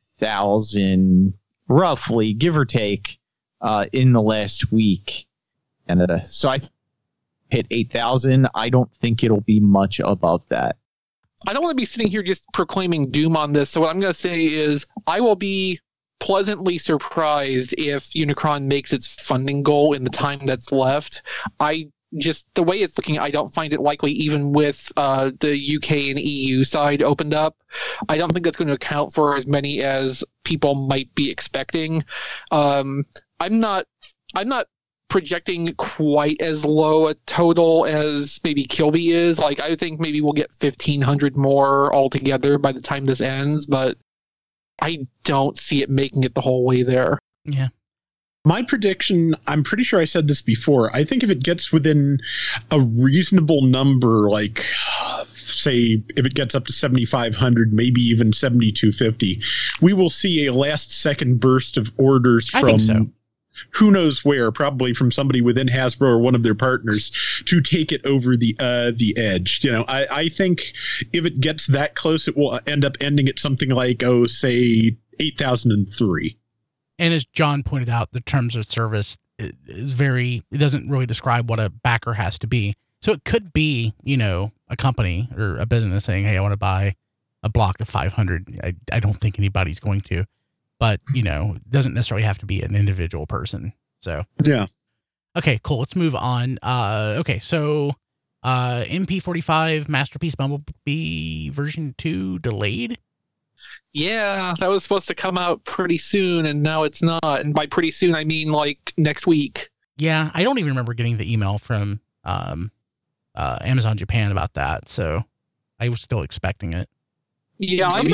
1,000, roughly, give or take, in the last week, and so I hit 8,000. I don't think it'll be much above that. I don't want to be sitting here just proclaiming doom on this. So what I'm going to say is I will be pleasantly surprised if Unicron makes its funding goal in the time that's left. The way it's looking, I don't find it likely, even with the UK and EU side opened up. I don't think that's going to account for as many as people might be expecting. I'm not projecting quite as low a total as maybe Kilby is. Like, I think maybe we'll get 1,500 more altogether by the time this ends, but I don't see it making it the whole way there. Yeah. My prediction, I'm pretty sure I said this before, I think if it gets within a reasonable number, like, say, if it gets up to 7,500, maybe even 7,250, we will see a last-second burst of orders from... I think so. Who knows where, probably from somebody within Hasbro or one of their partners to take it over the edge. You know, I think if it gets that close, it will end up ending at something like, say 8,003. And as John pointed out, the terms of service it doesn't really describe what a backer has to be. So it could be, a company or a business saying, hey, I want to buy a block of 500. I don't think anybody's going to. But, it doesn't necessarily have to be an individual person. So, yeah. Okay, cool. Let's move on. So MP45 Masterpiece Bumblebee version 2 delayed? Yeah, that was supposed to come out pretty soon, and now it's not. And by pretty soon, I mean like next week. Yeah, I don't even remember getting the email from Amazon Japan about that, so I was still expecting it. Yeah, I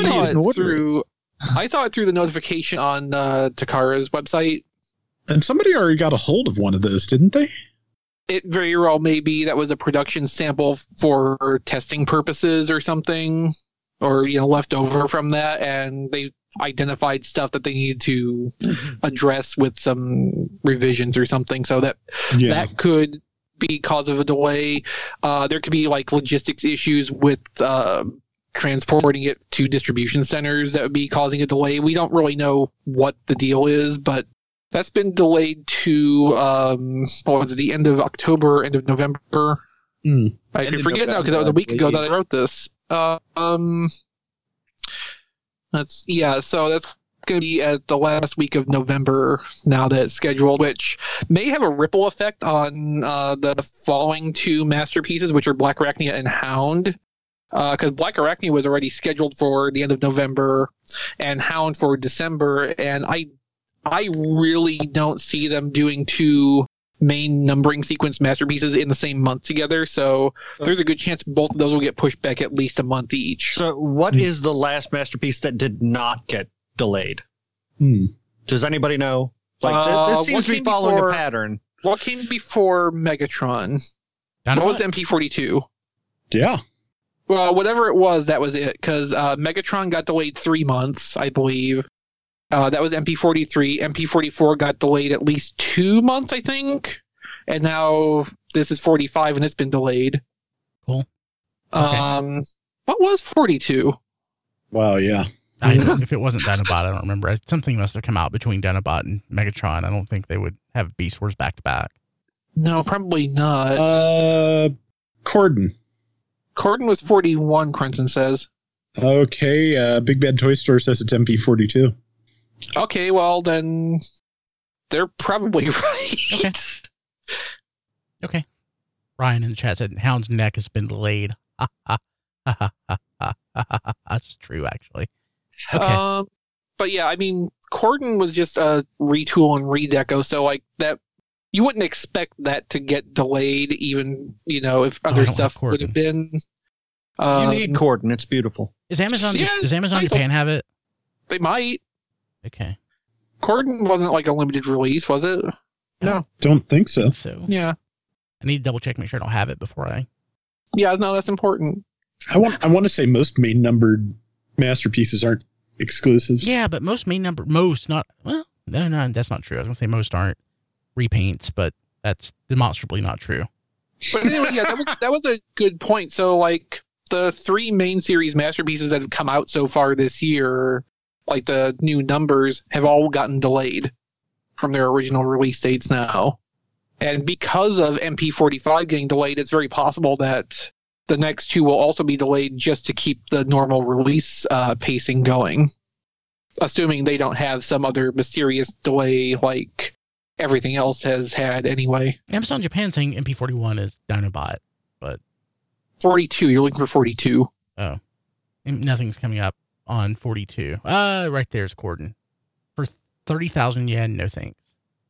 saw it through the notification on Takara's website. And somebody already got a hold of one of those, didn't they? It very well may be that was a production sample for testing purposes or something, or left over from that, and they identified stuff that they needed to address with some revisions or something. So that could be cause of a delay. There could be like logistics issues with transporting it to distribution centers that would be causing a delay. We don't really know what the deal is, but that's been delayed to the end of October, end of November. I forget now because that was a week ago that I wrote this. So that's going to be at the last week of November now that it's scheduled, which may have a ripple effect on the following two masterpieces, which are Black Arachnia and Hound. Because Black Arachnia was already scheduled for the end of November and Hound for December, and I really don't see them doing two main numbering sequence masterpieces in the same month together, so there's a good chance both of those will get pushed back at least a month each. So what is the last masterpiece that did not get delayed? Does anybody know? This seems to be following a pattern. What came before Megatron? What was MP42? Yeah. Well, whatever it was, that was it, because Megatron got delayed 3 months, I believe. That was MP43. MP44 got delayed at least 2 months, I think. And now this is 45, and it's been delayed. Cool. Okay. What was 42? Wow, yeah. If it wasn't Dinobot, I don't remember. Something must have come out between Dinobot and Megatron. I don't think they would have Beast Wars back-to-back. No, probably not. Corden. Corden was 41, Crenton says. Okay, Big Bad Toy Store says it's MP42. Okay, well then they're probably right. Okay. Ryan in the chat said Hound's neck has been delayed. That's true, actually. Okay. But yeah, I mean, Corden was just a retool and redeco, so like that, you wouldn't expect that to get delayed, even if other stuff would have been. You need Corden; it's beautiful. Does Amazon Japan have it? They might. Okay. Corden wasn't like a limited release, was it? No, don't think so. Yeah. I need to double check, make sure I don't have it before I. Yeah, no, that's important. I want to say most main numbered masterpieces aren't exclusives. Yeah, but most no, that's not true. I was gonna say most aren't repaints, but that's demonstrably not true. But anyway, yeah, that was a good point. So like the 3 main series masterpieces that have come out so far this year, like the new numbers, have all gotten delayed from their original release dates now. And because of MP45 getting delayed, it's very possible that the next 2 will also be delayed just to keep the normal release pacing going. Assuming they don't have some other mysterious delay like everything else has had anyway. Amazon Japan saying MP41 is Dinobot, but 42, you're looking for 42. Oh. Nothing's coming up on 42. Right there's Corden. For 30,000 yen, no thanks.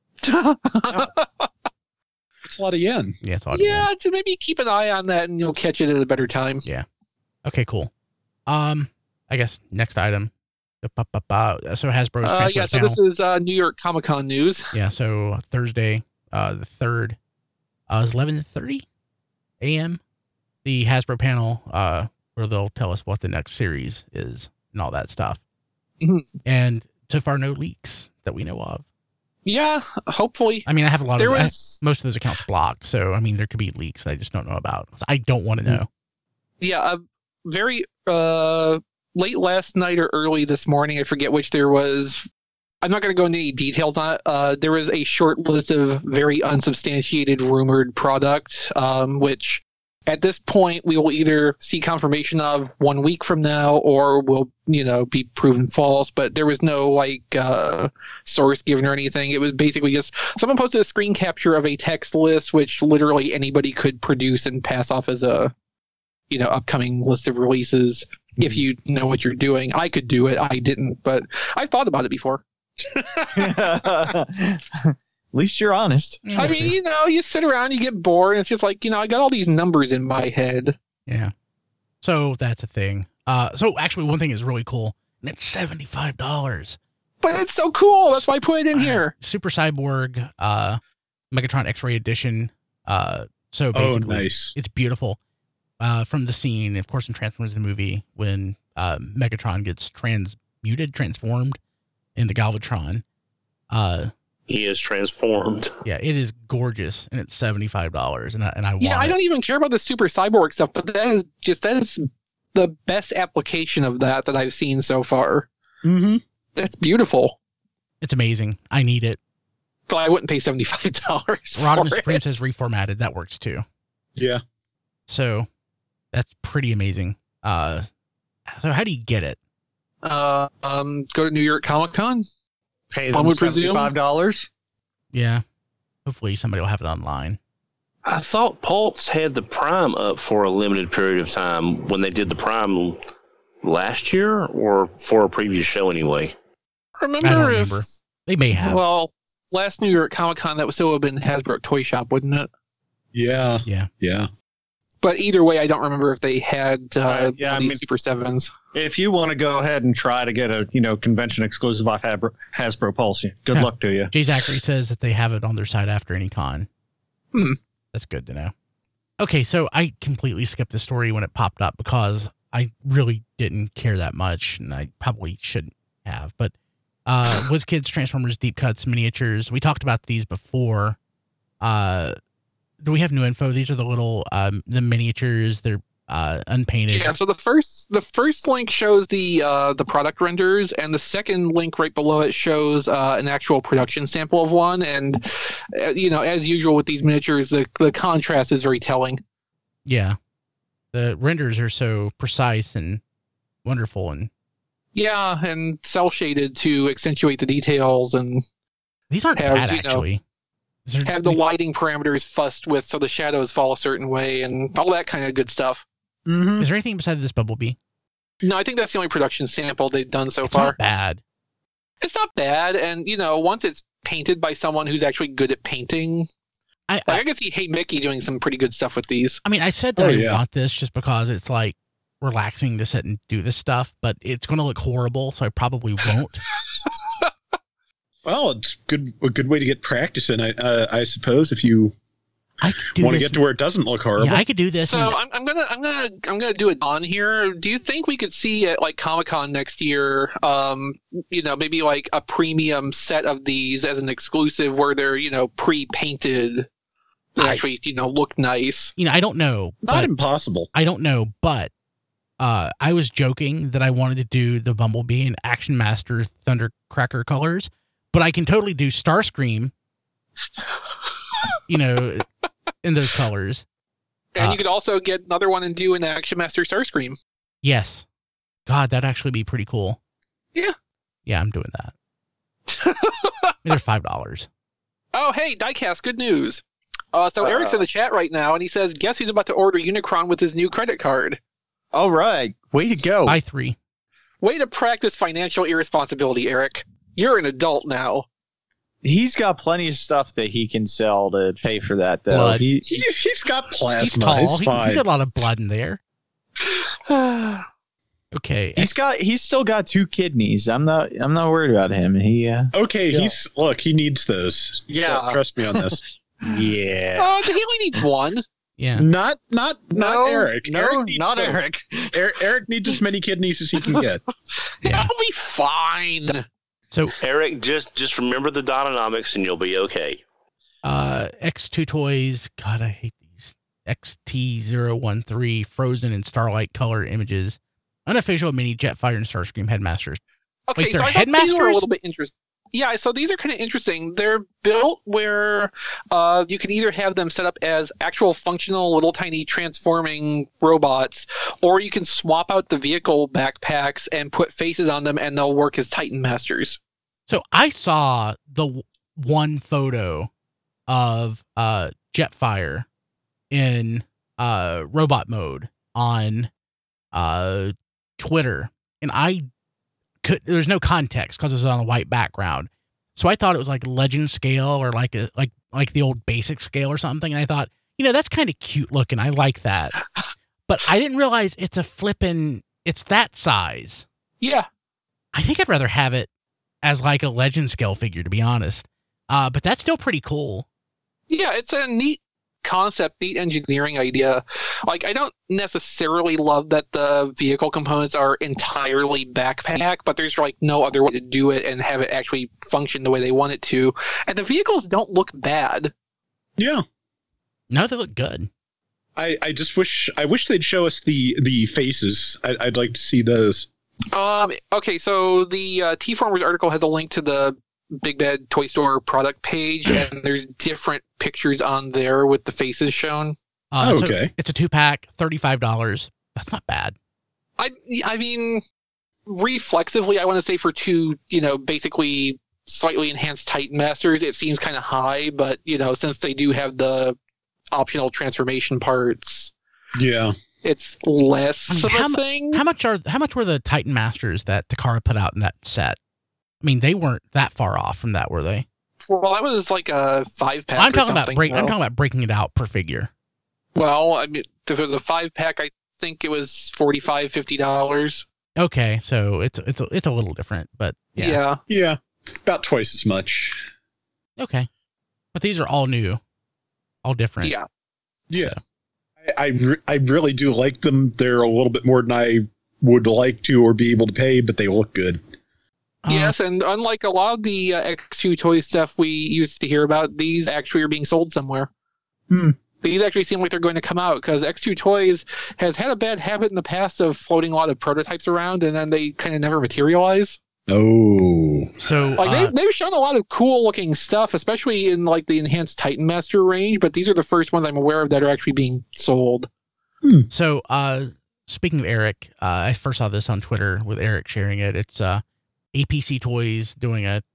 It's a lot of yen. Yeah, it's a lot of yen. Yeah, so maybe keep an eye on that and you'll catch it at a better time. Yeah. Okay, cool. I guess next item. So Hasbro's yeah, so this is New York Comic-Con news. Yeah, so Thursday, the 3rd, is 11:30 a.m. The Hasbro panel, where they'll tell us what the next series is and all that stuff. Mm-hmm. And so far, no leaks that we know of. Yeah, hopefully. I mean, I have most of those accounts blocked, so I mean, there could be leaks that I just don't know about. I don't want to know. Yeah, very late last night or early this morning, I forget which there was. I'm not going to go into any details on it. There was a short list of very unsubstantiated rumored product, which at this point we will either see confirmation of 1 week from now or will, be proven false. But there was no source given or anything. It was basically just someone posted a screen capture of a text list, which literally anybody could produce and pass off as a, upcoming list of releases. If you know what you're doing, I could do it. I didn't, but I've thought about it before. At least you're honest. Yeah, I mean, you sit around, you get bored, and it's just like, I got all these numbers in my head. Yeah. So that's a thing. So actually, one thing is really cool, and it's $75. But it's so cool. That's why I put it in here. Super Cyborg, Megatron X-Ray Edition. So basically, nice. It's beautiful. From the scene, of course, in Transformers the movie, when Megatron gets transformed in the Galvatron. He is transformed. Yeah, it is gorgeous, and it's $75, and I want I don't even care about the Super Cyborg stuff, but that is the best application of that I've seen so far. Mm-hmm. That's beautiful. It's amazing. I need it. But I wouldn't pay $75 Rodimus Supreme says reformatted. That works too. Yeah. So that's pretty amazing. So how do you get it? Go to New York Comic-Con. Pay them $75. Yeah. Hopefully somebody will have it online. I thought Pulse had the Prime up for a limited period of time when they did the Prime last year or for a previous show anyway. I don't remember. They may have. Well, last New York Comic-Con, that would still have been Hasbro Toy Shop, wouldn't it? Yeah. Yeah. Yeah. But either way, I don't remember if they had these Super 7s. If you want to go ahead and try to get a convention exclusive off Hasbro Pulse, good luck to you. Jay Zachary says that they have it on their site after any con. That's good to know. Okay, so I completely skipped the story when it popped up because I really didn't care that much, and I probably shouldn't have. But WizKids Transformers Deep Cuts miniatures. We talked about these before. Do we have new info? These are the little the miniatures. They're unpainted. Yeah. So the first link shows the product renders, and the second link right below it shows an actual production sample of one. And as usual with these miniatures, the contrast is very telling. Yeah, the renders are so precise and wonderful, and cel shaded to accentuate the details, and These aren't bad, actually. Have the lighting parameters fussed with so the shadows fall a certain way and all that kind of good stuff. Mm-hmm. Is there anything besides this Bumblebee? No, I think that's the only production sample they've done so it's far. Not bad. It's not bad, and once it's painted by someone who's actually good at painting, I can see Hey Mickey doing some pretty good stuff with these. I mean, I said that I want this just because it's like relaxing to sit and do this stuff, but it's going to look horrible, so I probably won't. Well, it's a good way to get practice in, I suppose, if you want to get to where it doesn't look horrible. Yeah, I could do this. So I'm gonna do it on here. Do you think we could see at like Comic-Con next year, maybe like a premium set of these as an exclusive where they're pre-painted, actually look nice? I don't know. Not impossible. I don't know, but I was joking that I wanted to do the Bumblebee in Action Master Thundercracker colors. But I can totally do Starscream, in those colors. And you could also get another one and do an Action Master Starscream. Yes. God, that'd actually be pretty cool. Yeah. Yeah, I'm doing that. They're $5. Oh, hey, Diecast, good news. So Eric's in the chat right now, and he says, guess who's about to order Unicron with his new credit card? All right. Way to go. Buy 3. Way to practice financial irresponsibility, Eric. You're an adult now. He's got plenty of stuff that he can sell to pay for that, though. Blood. He's got plasma. He's tall. He's He's got a lot of blood in there. Okay. He's still got 2 kidneys. I'm not worried about him. Okay, he needs those. Yeah. So trust me on this. Yeah. He only needs 1. Yeah. Not Eric. No, not Eric. Eric needs as many kidneys as he can get. Yeah. That'll be fine. So Eric, just remember the Dononomics and you'll be okay. X2 Toys, God, I hate these. XT013 Frozen and Starlight color images. Unofficial mini Jetfire and Starscream headmasters. Okay, Wait, so they're I thought these were headmasters? a little bit interesting. Yeah, so these are kind of interesting. They're built where you can either have them set up as actual functional little tiny transforming robots, or you can swap out the vehicle backpacks and put faces on them and they'll work as Titan Masters. So I saw the one photo of Jetfire in robot mode on Twitter, and there's no context because it was on a white background. So I thought it was like legend scale or like the old basic scale or something. And I thought, that's kind of cute looking. I like that. But I didn't realize it's that size. Yeah. I think I'd rather have it as like a legend scale figure, to be honest. But that's still pretty cool. Yeah, it's a neat concept, neat engineering idea. Like, I don't necessarily love that the vehicle components are entirely backpack, but there's like no other way to do it and have it actually function the way they want it to. And the vehicles don't look bad. Yeah. No, they look good. I wish they'd show us the faces. I'd like to see those. Okay, so the T-Formers article has a link to the Big Bad Toy Store product page, and there's different pictures on there with the faces shown. Okay. So it's a 2-pack, $35. That's not bad. I mean, reflexively, I want to say for 2, basically slightly enhanced Titan Masters, it seems kind of high, but, since they do have the optional transformation parts, yeah, it's less of a thing. How much were the Titan Masters that Takara put out in that set? I mean, they weren't that far off from that, were they? Well, that was like a 5-pack. I'm talking about breaking it out per figure. Well, I mean, if it was a 5-pack, I think it was $45, $50. Okay, so it's a little different, but yeah. Yeah, about twice as much. Okay, but these are all new, all different. Yeah. So. I really do like them. They're a little bit more than I would like to or be able to pay, but they look good. Yes, and unlike a lot of the X2 Toys stuff we used to hear about, these actually are being sold somewhere. These actually seem like they're going to come out, because X2 Toys has had a bad habit in the past of floating a lot of prototypes around, and then they kind of never materialize. Oh. So they've shown a lot of cool looking stuff, especially in like the enhanced Titan Master range, but these are the first ones I'm aware of that are actually being sold. So speaking of Eric, I first saw this on Twitter with Eric sharing it. It's APC Toys doing a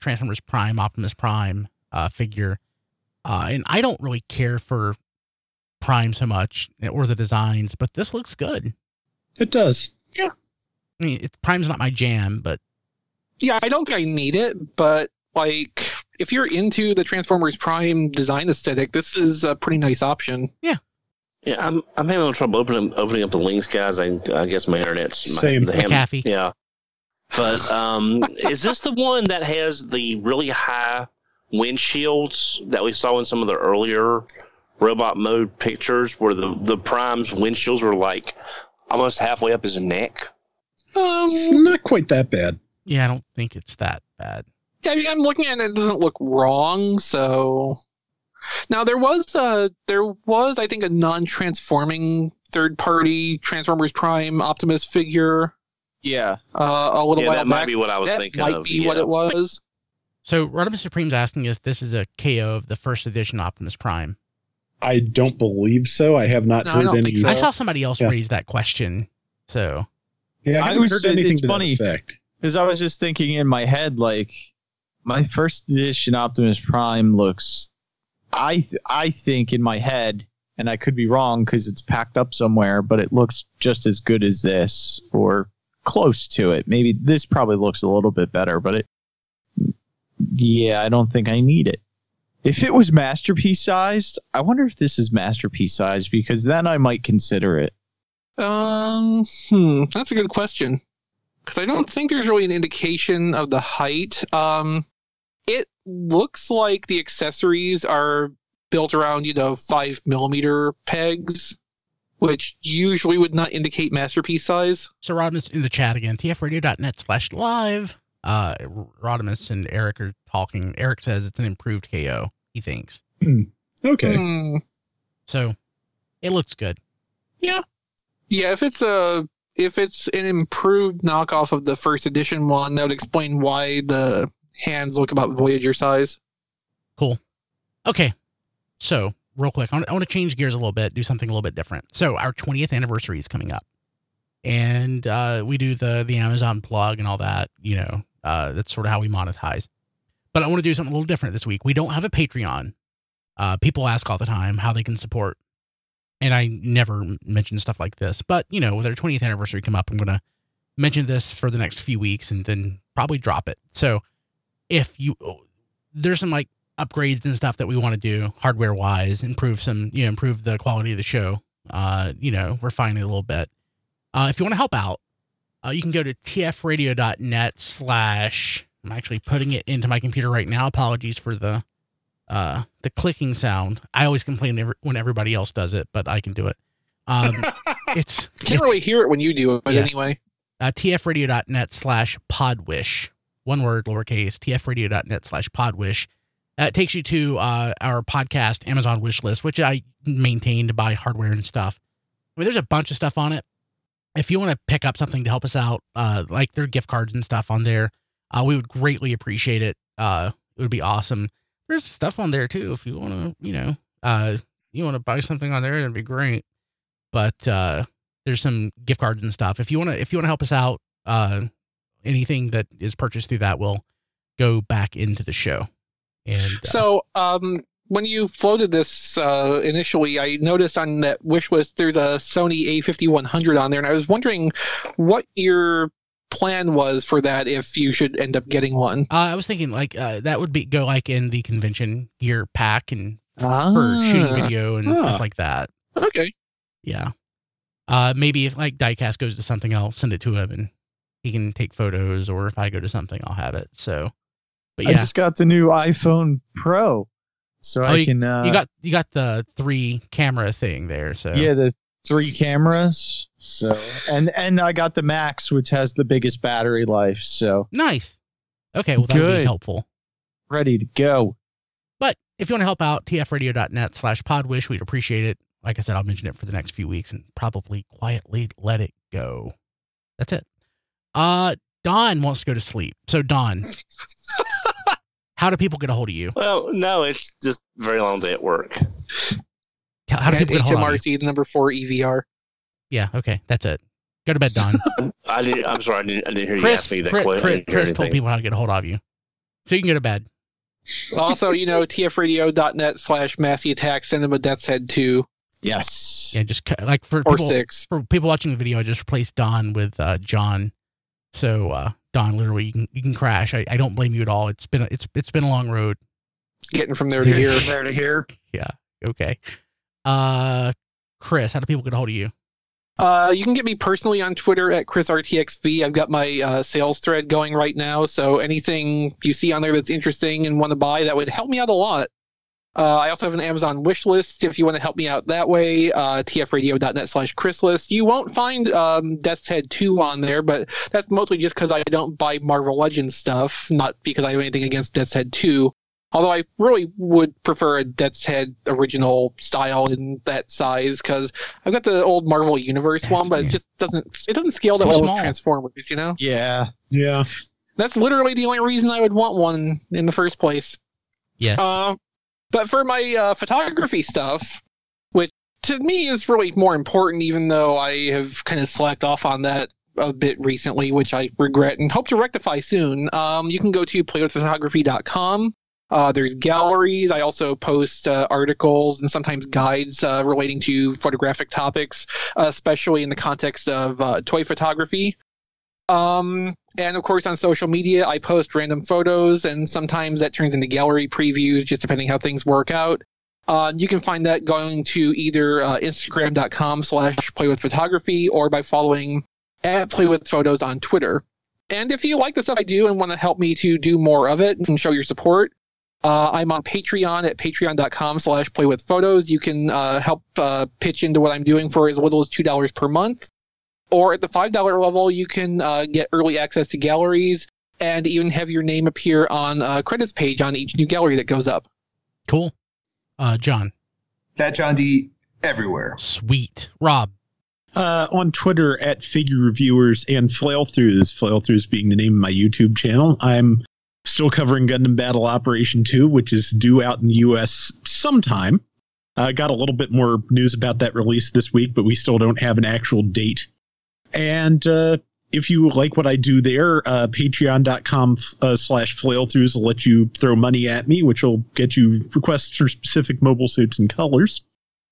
Transformers Prime, Optimus Prime figure. And I don't really care for Prime so much or the designs, but this looks good. It does. Yeah. I mean, Prime's not my jam, but yeah, I don't think I need it, but like if you're into the Transformers Prime design aesthetic, this is a pretty nice option. Yeah. Yeah, I'm having a little trouble opening up the links, guys. I guess my internet's Same. McAfee. Yeah. But is this the one that has the really high windshields that we saw in some of the earlier robot mode pictures where the Prime's windshields were like almost halfway up his neck? Not quite that bad. Yeah, I don't think it's that bad. Yeah, I mean, I'm looking at it, it doesn't look wrong, so... Now, there was, I think, a non-transforming third-party Transformers Prime Optimus figure. Yeah. A little while that back. might be what I was thinking of. That might be what it was. So, Rodimus Supreme's asking if this is a KO of the first edition Optimus Prime. I don't believe so. I have not heard any. I saw somebody else raise that question, so... Yeah, I haven't heard anything to funny, that effect. Because I was just thinking in my head, like, my first edition Optimus Prime looks... I think in my head, and I could be wrong because it's packed up somewhere, but it looks just as good as this, or close to it. Maybe this probably looks a little bit better, but I don't think I need it. If it was Masterpiece sized, I wonder if this is Masterpiece sized, because then I might consider it. That's a good question. Because I don't think there's really an indication of the height. It looks like the accessories are built around, 5mm pegs, which usually would not indicate Masterpiece size. So Rodimus in the chat again, tfradio.net/live. Rodimus and Eric are talking. Eric says it's an improved KO, he thinks. Okay. So it looks good. Yeah. Yeah, if it's an improved knockoff of the first edition one, that would explain why the hands look about Voyager size. Cool. Okay. So, real quick, I want to change gears a little bit, do something a little bit different. So, our 20th anniversary is coming up. And we do the Amazon plug and all that, that's sort of how we monetize. But I want to do something a little different this week. We don't have a Patreon. People ask all the time how they can support. And I never mention stuff like this. But, with our 20th anniversary come up, I'm going to mention this for the next few weeks and then probably drop it. So, there's some like upgrades and stuff that we want to do hardware wise, improve the quality of the show, refine it a little bit. If you want to help out, you can go to tfradio.net/ I'm actually putting it into my computer right now. Apologies for the clicking sound. I always complain when everybody else does it, but I can do it. It's can't really hear it when you do it, but anyway. tfradio.net/podwish. One word, lowercase, tfradio.net/podwish. It takes you to our podcast Amazon wish list, which I maintain to buy hardware and stuff. I mean, there's a bunch of stuff on it. If you want to pick up something to help us out, like there are gift cards and stuff on there, we would greatly appreciate it. It would be awesome. There's stuff on there too. If you want to, you want to buy something on there, that'd be great. But there's some gift cards and stuff. If you want to help us out, anything that is purchased through that will go back into the show. And so, when you floated this initially, I noticed on that wish list there's a Sony A5100 on there, and I was wondering what your plan was for that if you should end up getting one. I was thinking that would go like in the convention gear pack and for shooting video and stuff like that. Okay. Yeah. Maybe if like Diecast goes to something, I'll send it to him and he can take photos, or if I go to something, I'll have it. So, but yeah. I just got the new iPhone Pro, so I can. You got the 3 camera thing there. So yeah, the 3 cameras. So and I got the Max, which has the biggest battery life. So nice. Okay, well that'll be helpful. Ready to go. But if you want to help out, tfradio.net/podwish, we'd appreciate it. Like I said, I'll mention it for the next few weeks and probably quietly let it go. That's it. Don wants to go to sleep. So Don, how do people get a hold of you? Well, no, it's just a very long day at work. How do people get a hold of you? HMRC number 4 EVR. Yeah, okay, that's it. Go to bed, Don. I'm sorry, I didn't hear you ask me that question. Chris told people how to get a hold of you. So you can go to bed. Also, tfradio.net/Massey Attack, send them a Death's Head 2. Yes. Yeah, just like for or people, 6. For people watching the video, I just replaced Don with John. So Don, literally, you can crash. I don't blame you at all. It's been a long road. Getting from there to here. From there to here. Yeah. Okay. Chris, how do people get a hold of you? You can get me personally on Twitter at ChrisRTXV. I've got my sales thread going right now, so anything you see on there that's interesting and want to buy, that would help me out a lot. I also have an Amazon wish list if you want to help me out that way, tfradio.net/ChrisList. You won't find Death's Head 2 on there, but that's mostly just because I don't buy Marvel Legends stuff, not because I have anything against Death's Head 2. Although I really would prefer a Death's Head original style in that size, because I've got the old Marvel Universe one, but it just doesn't scale that well with Transformers, Yeah. Yeah. That's literally the only reason I would want one in the first place. Yes. But for my photography stuff, which to me is really more important, even though I have kind of slacked off on that a bit recently, which I regret and hope to rectify soon, you can go to playwithphotography.com. There's galleries. I also post articles and sometimes guides relating to photographic topics, especially in the context of toy photography. And of course, on social media, I post random photos, and sometimes that turns into gallery previews, just depending how things work out. You can find that going to either Instagram.com/playwithphotography or by following @playwithphotos on Twitter. And if you like the stuff I do and want to help me to do more of it and show your support, I'm on Patreon at patreon.com/playwithphotos. You can help pitch into what I'm doing for as little as $2 per month. Or at the $5 level, you can get early access to galleries and even have your name appear on a credits page on each new gallery that goes up. Cool. John. That John D everywhere. Sweet. Rob. On Twitter at Figure Reviewers and Flailthroughs being the name of my YouTube channel. I'm still covering Gundam Battle Operation 2, which is due out in the U.S. sometime. I got a little bit more news about that release this week, but we still don't have an actual date. And if you like what I do there, patreon.com/flailthroughs will let you throw money at me, which will get you requests for specific mobile suits and colors.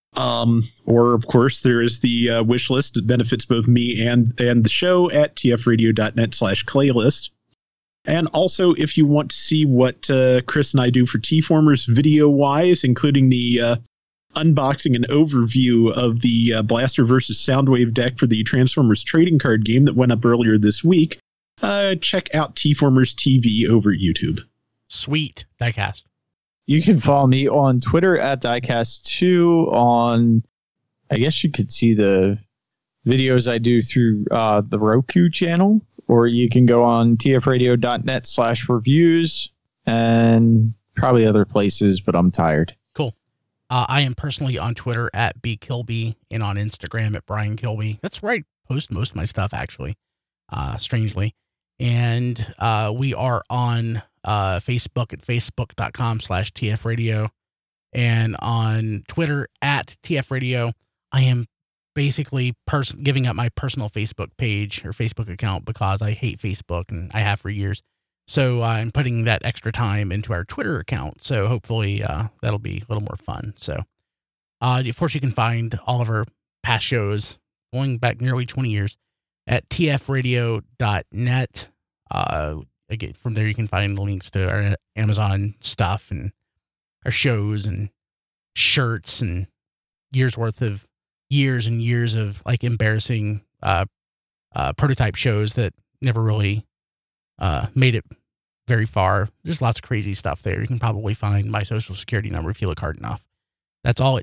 Or, of course, there is the wish list that benefits both me and the show at tfradio.net/claylist. And also, if you want to see what Chris and I do for T-Formers video-wise, including the unboxing and overview of the Blaster vs. Soundwave deck for the Transformers trading card game that went up earlier this week, check out T-Formers TV over at YouTube. Sweet. Diecast. You can follow me on Twitter at Diecast2 on, I guess you could see the videos I do through the Roku channel, or you can go on tfradio.net/reviews and probably other places, but I'm tired. Cool. I am personally on Twitter at BKilby and on Instagram at Brian Kilby. That's where I post most of my stuff, actually, strangely. And we are on Facebook at facebook.com/TFRadio and on Twitter at TFRadio. I am basically giving up my personal Facebook page or Facebook account because I hate Facebook and I have for years. So I'm putting that extra time into our Twitter account. So hopefully that'll be a little more fun. So of course you can find all of our past shows going back nearly 20 years at tfradio.net. Again, from there you can find links to our Amazon stuff and our shows and shirts and years and years of like embarrassing prototype shows that never really made it very far. There's lots of crazy stuff there. You can probably find my social security number if you look hard enough. That's all at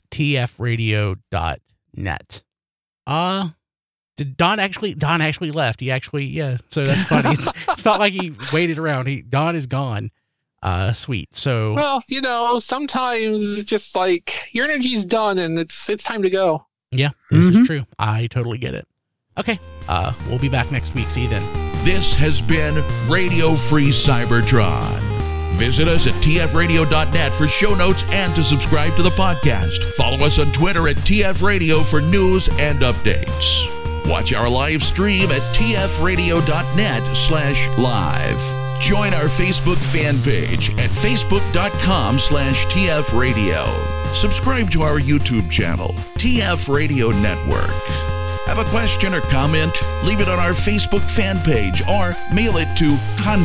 tfradio.net. Don actually left. He actually, yeah. So that's funny. It's not like he waited around. Don is gone. Sweet. So, well, sometimes it's just like your energy's done and it's time to go. Yeah, this is true. I totally get it. Okay. We'll be back next week. See you then. This has been Radio Free Cybertron. Visit us at tfradio.net for show notes and to subscribe to the podcast. Follow us on Twitter at TFRadio for news and updates. Watch our live stream at tfradio.net/live. Join our Facebook fan page at facebook.com/tfradio. Subscribe to our YouTube channel, TF Radio Network. Have a question or comment? Leave it on our Facebook fan page or mail it to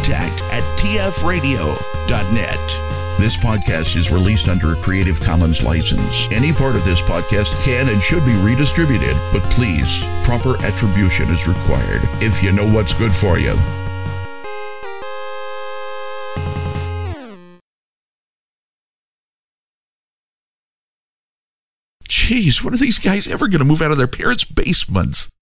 contact@tfradio.net. This podcast is released under a Creative Commons license. Any part of this podcast can and should be redistributed, but please, proper attribution is required if you know what's good for you. Jeez, when are these guys ever going to move out of their parents' basements?